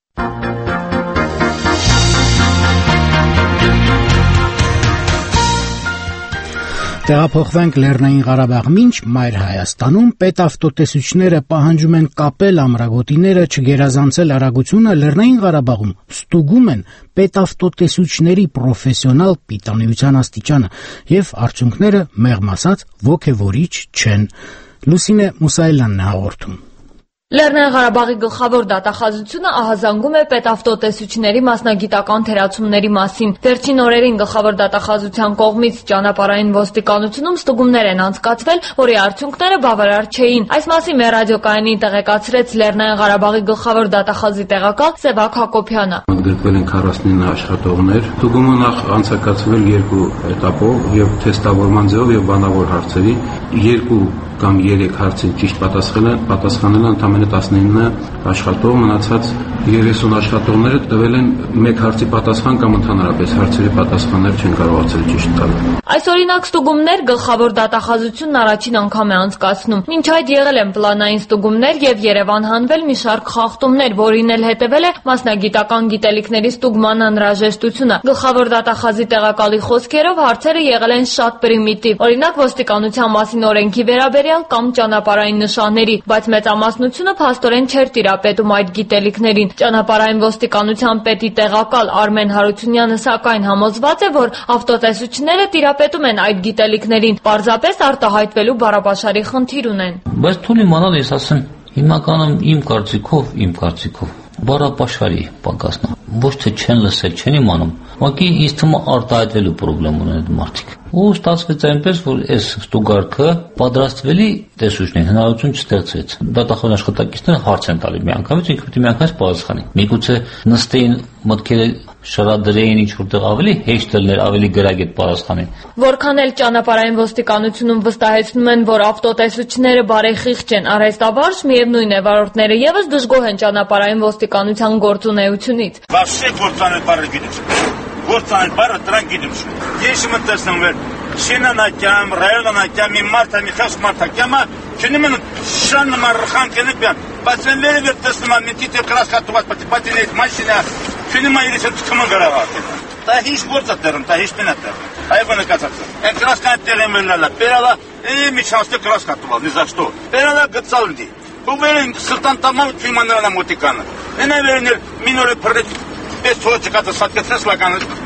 Speaker 1: Տեղափոխվենք Լեռնային Ղարաբաղ, մինչ Մայր Հայաստանում պետավտոտեսուչները պահանջում են կապել ամրագոտիները, չգերազանցել արագությունը, Լեռնային Ղարաբաղում ստուգում են պետավտոտեսուչների պրոֆեսիոնալ պիտանիության աստիճանը եւ արդյունքները մեղմ ասած ոգևորիչ չեն։ Լուսինե Մուսայելյանն է հաղորդում։
Speaker 25: Լեռնային Ղարաբաղի գլխավոր դատախազությունը ահազանգում է պետավտոտեսուչների մասնագիտական թերացումների մասին։ Վերջին օրերին գլխավոր դատախազության կողմից ճանապարհային ոստիկանությունում ստուգումներ են անցկացվել, որի արդյունքները բավարար չէին։ Այս մասին մեր ռադիոկայանին տեղեկացրեց Լեռնային Ղարաբաղի գլխավոր դատախազի տեղակալ Սևակ Հակոբյանը։
Speaker 26: Ընդգրկվել են քառասունինը աշխատողներ։ Ստուգումը նախ անցկացվել երկու էտապով եւ թեստավորման ձևով եւ բանավոր հարցերի երկու կամ երեք հարցին ճիշտ պատասխանել, պատասխանել են ընդամենը տասնինը աշխատող, մնացած երեսուն աշխատողները տվել են մեկ հարցի պատասխան կամ ընդհանրապես հարցերի պատասխաններ չեն կարողացել ճիշտ տալ։
Speaker 25: Այս օրինակ ստուգումներ գլխավոր դատախազությունն առաջին անգամ է անցկացնում։ Մինչ այդ եղել են պլանային ստուգումներ եւ Երևան հանվել մի շարք խախտումներ, որին էլ հետեւել է մասնագիտական գիտելիքների ստուգման անհրաժեշտությունը։ Գլխավոր դատախազի տեղակալի խոսքերով հարցերը եղել են շատ պրիմիտիվ։ Օրինակ ոստիկանության մասին օրենքի վերաբերյալ կամ ճանապարհային նշանների, բայց մեծամասնությունը փաստորեն չէր տիրապետում այդ գիտելիքներին։ Ճանապարհային ոստիկանության պետի տեղակալ Արմեն Հարությունյանը սակայն համոզված է, որ ավտոտեսուչները տիրապետում են այդ գիտելիքներին, պարզապես արտահայտվելու բառապաշարի խնդիր ունեն։
Speaker 27: Բայց թույլ իմանալ ես ասեմ, հիմնականում իմ կարծիքով, իմ կարծիքով բառապաշարի պակասն է։ Ոչ թե չեն լսել, չեն իմանում, ուղղակի ինձ թվում է արտահայտվելու խնդրեմ ունեն այդ մարդիկ։ Ու ստացվեց այնպես, որ այս ստուգարքը պատրաստվելի տեսուչներին հնարավորություն չստեղծեց։ Դատախոз աշխատակիցները հարց են տալի միանգամից, ինքը պետք է միանգամից պատասխանի։ Միգուցե նստեին մտքերը շարադրեին ինչ որտեղ ավելի հեշտ լիներ, ավելի գրագետ պատասխանին։
Speaker 25: Որքան էլ ճանապարհային ոստիկանությունում վստահեցնում են, որ ավտոտեսուչները բարեխիղճ են, արհեստավարժ, միևնույն է, վարորդները եւս դժգոհ են ճանապարհային ոստիկանության գործունեությունից։
Speaker 15: Вообще գործանել բարը գիտեմ։ Գործանել բարը դրան գիտեմ։ Ես իմ տեսնում եմ շինանատյամ, ռայոնանատյամ, մի մարդա, մի խաս մարդա կյամա, չնիմ են շան նմարխան կենեք բյան, բայց են լերը վեր տեսնում եմ, միտի տեղ կրասկատուված պատինեից մաշինա, չնիմ են իրից են թքման գրավատ։ Դա հիշ գործ է դերում, դա հիշ պին է դերում, այգոն է կացացը։ Են կրասկան տեղ եմ վերնալա, պերալա, մի չանստը կրասկատուվալ, նի զաշտո, պերալա գծալ ընդի, ու վերին սրտան տամալ չիմանալա մոտիկանը, են է վերիներ մինորը պրդետ, պես թողը չկատը սատկեցնես լականը,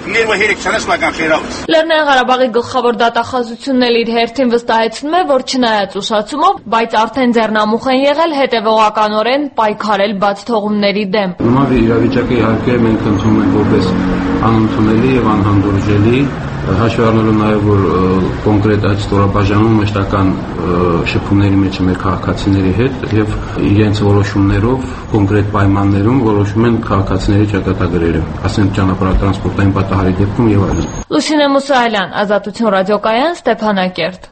Speaker 15: Ներվա հերիք չանես լական խերավս։
Speaker 25: Լեռնային Ղարաբաղի գլխավոր դատախազությունն էլ իր հերթին վստահեցնում է, որ չնայած ուշացումով, բայց արդեն ձեռնամուխ են եղել հետևողականորեն պայքարել բաց թողումների դեմ։
Speaker 26: Նման իրավիճակը իհարկե մենք ընդունում ենք որպես անընդունելի եւ անհանդուրժելի, հաշվի առնելով նաեւ որ կոնկրետ այդ ստորաբաժանում մշտական շփումների մեջ մեր քաղաքացիների հետ եւ իրենց որոշումներով կոնկրետ պայմաններում որոշում են քաղաքացիների ճակատագրերը, ասենք ճանապարհատրանսպորտային պատահարի դեպքում եւ այլն։
Speaker 25: Լուսինե Մուսայելյան, Ազատություն ռադիոկայան, Ստեփանակերտ։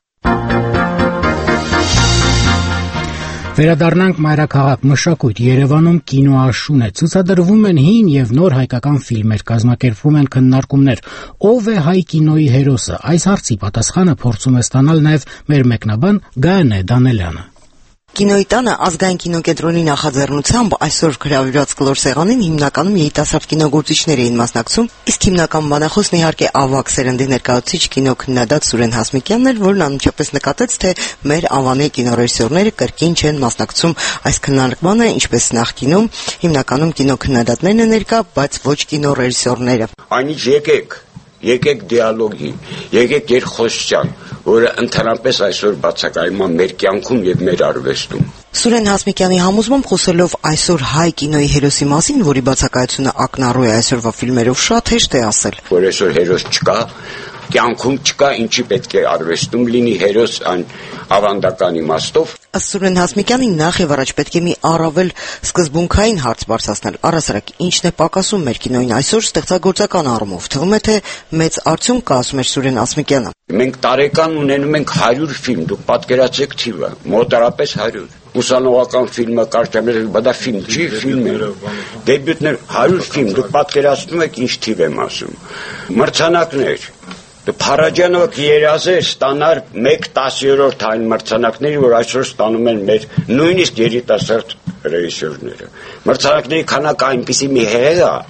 Speaker 1: Վերադառնանք մայրաքաղաք մշակույթ Երևանում կինոաշուն է, ցուցադրվում են հին եւ նոր հայկական ֆիլմեր, կազմակերպվում են քննարկումներ։ Ո՞վ է հայ կինոյի հերոսը։ Այս հարցի պատասխանը փորձում է ստանալ նաեւ մեր մեկնաբան Գայանե Դանելյանը։
Speaker 3: Կինոյի տանը ազգային կինոկենտրոնի նախաձեռնությամբ այսօր գրավված կլոր սեղանին հիմնականում երիտասարդ կինոգործիչներ էին մասնակցում, իսկ հիմնական բանախոսն իհարկե ավագ սերնդի ներկայացուցիչ կինոքննադատ Սուրեն Հասմիկյանն էր, որն անմիջապես նկատեց, թե մեր անվանի կինոռեժիսորները կրկին չեն մասնակցում այս քննարկմանը, ինչպես նախկինում, հիմնականում կինոքննադատներն են ներկա, բայց ոչ կինոռեժիսորները։
Speaker 6: Այնինչ եկեք, եկեք դիալոգի, եկեք երկխոսության, որը ընդհանրապես այսօր բացակայում է մեր կյանքում եւ մեր արվեստում։
Speaker 3: Սուրեն Հասմիկյանի համոզմամբ խոսելով այսօր հայ կինոյի հերոսի մասին, որի բացակայությունը ակնառու է այսօրվա ֆիլմերով, շատ հեշտ է ասել,
Speaker 6: որ այսօր հերոս չկա, կյանքում չկա, ինչի պետք է արվեստում լինի հերոս այն ավանդական իմաստով։
Speaker 3: Ըստ Սուրեն Հասմիկյանի նախ եւ առաջ պետք է մի առավել սկզբունքային հարց բարձրացնել, առասարակ ինչն է պակասում մեր կինոյին այսօր ստեղծագործական առումով, թվում է թե մեծ արդյունք կա, ասում էր Սուրեն Հասմիկյանը։
Speaker 6: Մենք տարեկան ունենում ենք հարյուր ֆիլմ, դուք պատկերացեք թիվը, մոտարապես հարյուր։ Ուսանողական ֆիլմը կարճամետրաժ, բայց դա ֆիլմ չի, ֆիլմ է։ Դեբյուտներ հարյուր ֆիլմ, դուք պատկերացնում եք ինչ թիվ եմ ասում։ Մրցանակներ Փարաջանով երազեր ստանար մեկ տասներորդ այն մրցանակների, որ այսօր ստանում են մեր նույնիսկ երիտասարդ ռեժիսորները։ Մրցանակների քանակը այնպիսի մի հեղ է,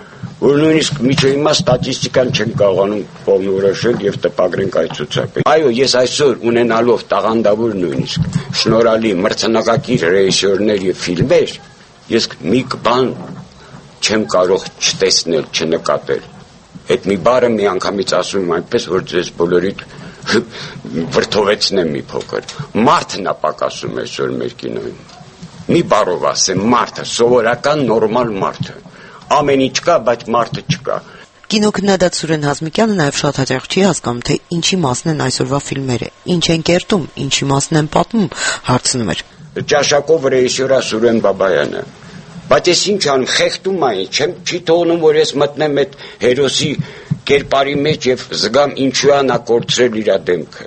Speaker 6: որ նույնիսկ միջի հիմա ստատիստիկան չեն կարողանում կողմնորոշել եւ տպագրենք այդ ցուցակը։ Այո, ես այսօր ունենալով տաղանդավոր նույնիսկ շնորհալի մրցանակակիր ռեժիսորներ եւ ֆիլմեր, ես մի բան չեմ կարող չտեսնել, չնկատել։ Այդ մի բառը մի անգամից ասում եմ այնպես, որ ձեզ բոլորիդ վրդովեցնեմ մի փոքր։ Մարդն է պակասում այսօր մեր կինոյին։ Մի բառով ասեմ, մարդը, սովորական նորմալ մարդը։ Ամեն ինչ կա, բայց մարդը չկա։
Speaker 3: Կինոքննադատ Սուրեն Հասմիկյանը նաև շատ հաճախ չի հասկանում, թե ինչի մասն են այսօրվա ֆիլմերը, ինչ են կերտում, ինչի մասն են պատմում, հարցնում էր։
Speaker 6: Ճաշակով ռեժիսորա Սուրեն Բաբայանը։ Բայց ես ինչ անում, խեղդում այն, չեմ չի թողնում, որ ես մտնեմ այդ հերոսի կերպարի մեջ եւ զգամ ինչու է նա կորցրել իր դեմքը։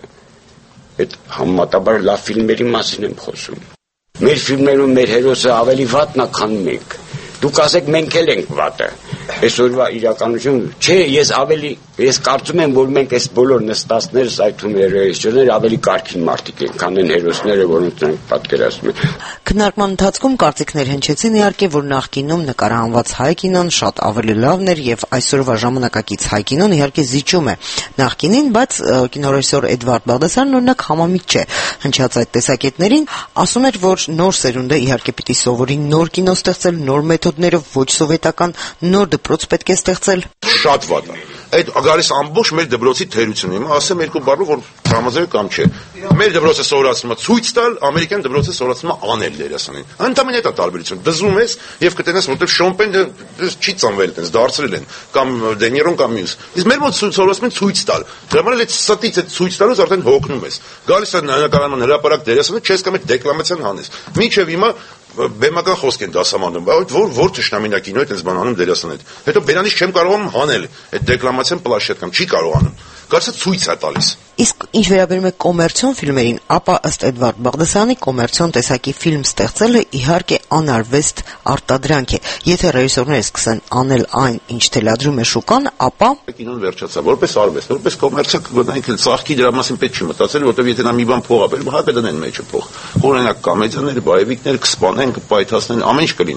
Speaker 6: Այդ համեմատաբար լավ ֆիլմերի մասին եմ խոսում։ Մեր ֆիլմերում մեր հերոսը ավելի վատն է, քան մենք։ Դուք ասեք մենք էլ ենք վատը։ Այսօրվա իրականությունը, չէ, ես ավելի ես կարծում եմ, որ մենք այս բոլոր նստածներս, այդ թվում է ռեժիսորներ, ավելի կարքին մարդիկ են, քան են հերոսները, որոնց մենք պատկերացնում ենք։
Speaker 3: Քննարկման ընթացքում կարծիքներ հնչեցին իհարկե, որ նախկինում նկարահանված հայ կինոն շատ ավելի լավն էր եւ այսօրվա ժամանակակից հայ կինոն իհարկե զիջում է նախկինին, բայց կինոռեժիսոր Էդվարդ Բաղդասարյանն օրինակ համամիտ չէ հնչած այդ տեսակետներին, ասում էր, որ նոր սերունդը իհարկե պիտի սովորի նոր կինո ստեղծել, նոր մեթոդներով, ոչ սովետական, նոր դպրոց պետք է ստեղծել։
Speaker 9: Շատ վատ է։ Այդ գալիս ամբողջ մեր դպրոցի թերությունը։ Հիմա ասեմ երկու բառով, որ համաձայնեք կամ չէ։ Մեր դպրոցը սովորացնում է ցույց տալ, ամերիկյան դպրոցը սովորացնում է անել դերասանին։ Ընդամենը դա տարբերություն։ Դզում ես եւ կտենաս, որտեղ Շոմպենը չի ծնվել այդպես, դարձրել են, կամ Դենիրոն կամ մյուս։ Իսկ մեր մոտ սովորացնում են ցույց տալ։ Դրա համար էլ այդ ստից այդ ցույց տալուց արդեն հոգնում ես։ Գալիս է նկարահանման հրապարակ դերասանը, չես կամ այդ դեկլամացիան հանես։ Մինչեւ հիմա բեմական խոսք են դասամանում, բայց որ որ թշնամինա կինո այդպես բան անում դերասան այդ։ Հետո բերանից չեմ կարողանում հանել այդ դեկլամացիան պլաշետ կամ չի կարողանում։ Կարծես ցույց է տալիս։
Speaker 3: Իսկ ինչ վերաբերում է կոմերցիոն ֆիլմերին, ապա ըստ Էդվարդ Բաղդասարյանի կոմերցիոն տեսակի ֆիլմ ստեղծելը իհարկե անարվեստ արտադրանք է։ Եթե ռեժիսորները սկսեն անել այն, ինչ թելադրում է շուկան, ապա
Speaker 9: կինոն վերջացավ, որպես արվեստ, որպես կոմերցիա կգտնենք էլ ծաղկի դրա մասին պետք չի մտածել, որովհետև եթե նա մի բան փող ապեր, հա կդնեն մեջը փող։ Օրինակ կոմեդիաներ, բայևիկներ կսպանեն, կպայթացնեն, ամեն ինչ կլինի։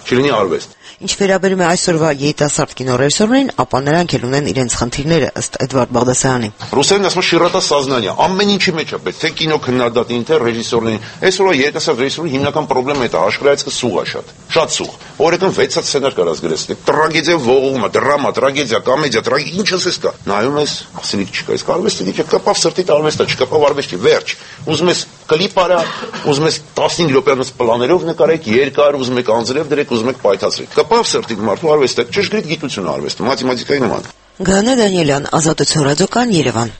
Speaker 9: չլինի արվեստ։
Speaker 3: Ինչ վերաբերում է այսօրվա երիտասարդ կինոռեժիսորներին, ապա նրանք էլ ունեն իրենց խնդիրները, ըստ Էդվարդ Բաղդասարյանի։
Speaker 9: Ռուսերեն ասում շիրատա սազնանիա, ամեն ինչի մեջ է պետք, թե կինո քննադատին, թե ռեժիսորներին։ Այսօրվա երիտասարդ ռեժիսորի հիմնական խնդրեմը դա աշխարհայացքը սուղ է շատ։ Շատ սուղ։ Օրեկան վեց հատ սցենար կարած գրես։ Տրագեդիա, ողողումը, դրամա, տրագեդիա, կոմեդիա, տրագեդիա, ինչ ասես կա։ Նայում ես, ասելիք չկա, իսկ արվեստը դիք կապավ սրտիդ արվեստը, չկապավ արվեստի, վերջ։ Ուզում ես կլիպ արա, ուզում ես տասնհինգ րոպեանոց պլաներով նկարեք, երկար, ուզում եք անձրև դրեք, ուզում եք պայթացրեք։ Կապավ սրտիդ մարդու արվեստը, ճշգրիտ գիտություն արվեստը, մաթեմատիկայի նման։
Speaker 3: Գանե Դանիելյան, Ազատություն ռադիոկայան, Երևան։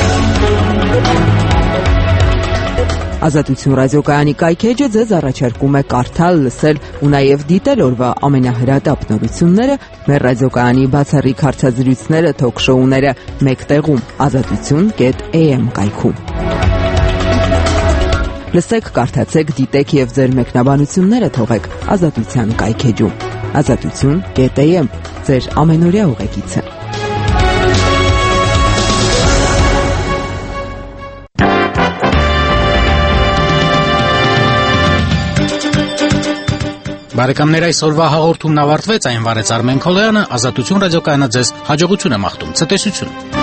Speaker 10: Ազատություն ռադիոկայանի կայքեջը ձեզ առաջարկում է կարդալ, լսել ու նաև դիտել օրվա ամենահրատապ նորությունները, մեր ռադիոկայանի բացառիկ հարցազրույցները, թոք-շոուները մեկ տեղում ազատություն կետ էյ էմ կայքում։ Լսեք, կարդացեք, դիտեք եւ ձեր մեկնաբանությունները թողեք Ազատության կայքեջում։ Ազատություն կետ էյ էմ, ձեր ամենօրյա ուղեկիցը։
Speaker 1: Բարեկամներ, այսօրվա հաղորդումն ավարտվեց, այն վարեց Արմեն Քոլոյանը, Ազատություն ռադիոկայանը ձեզ հաջողություն է մաղթում, ցտեսություն։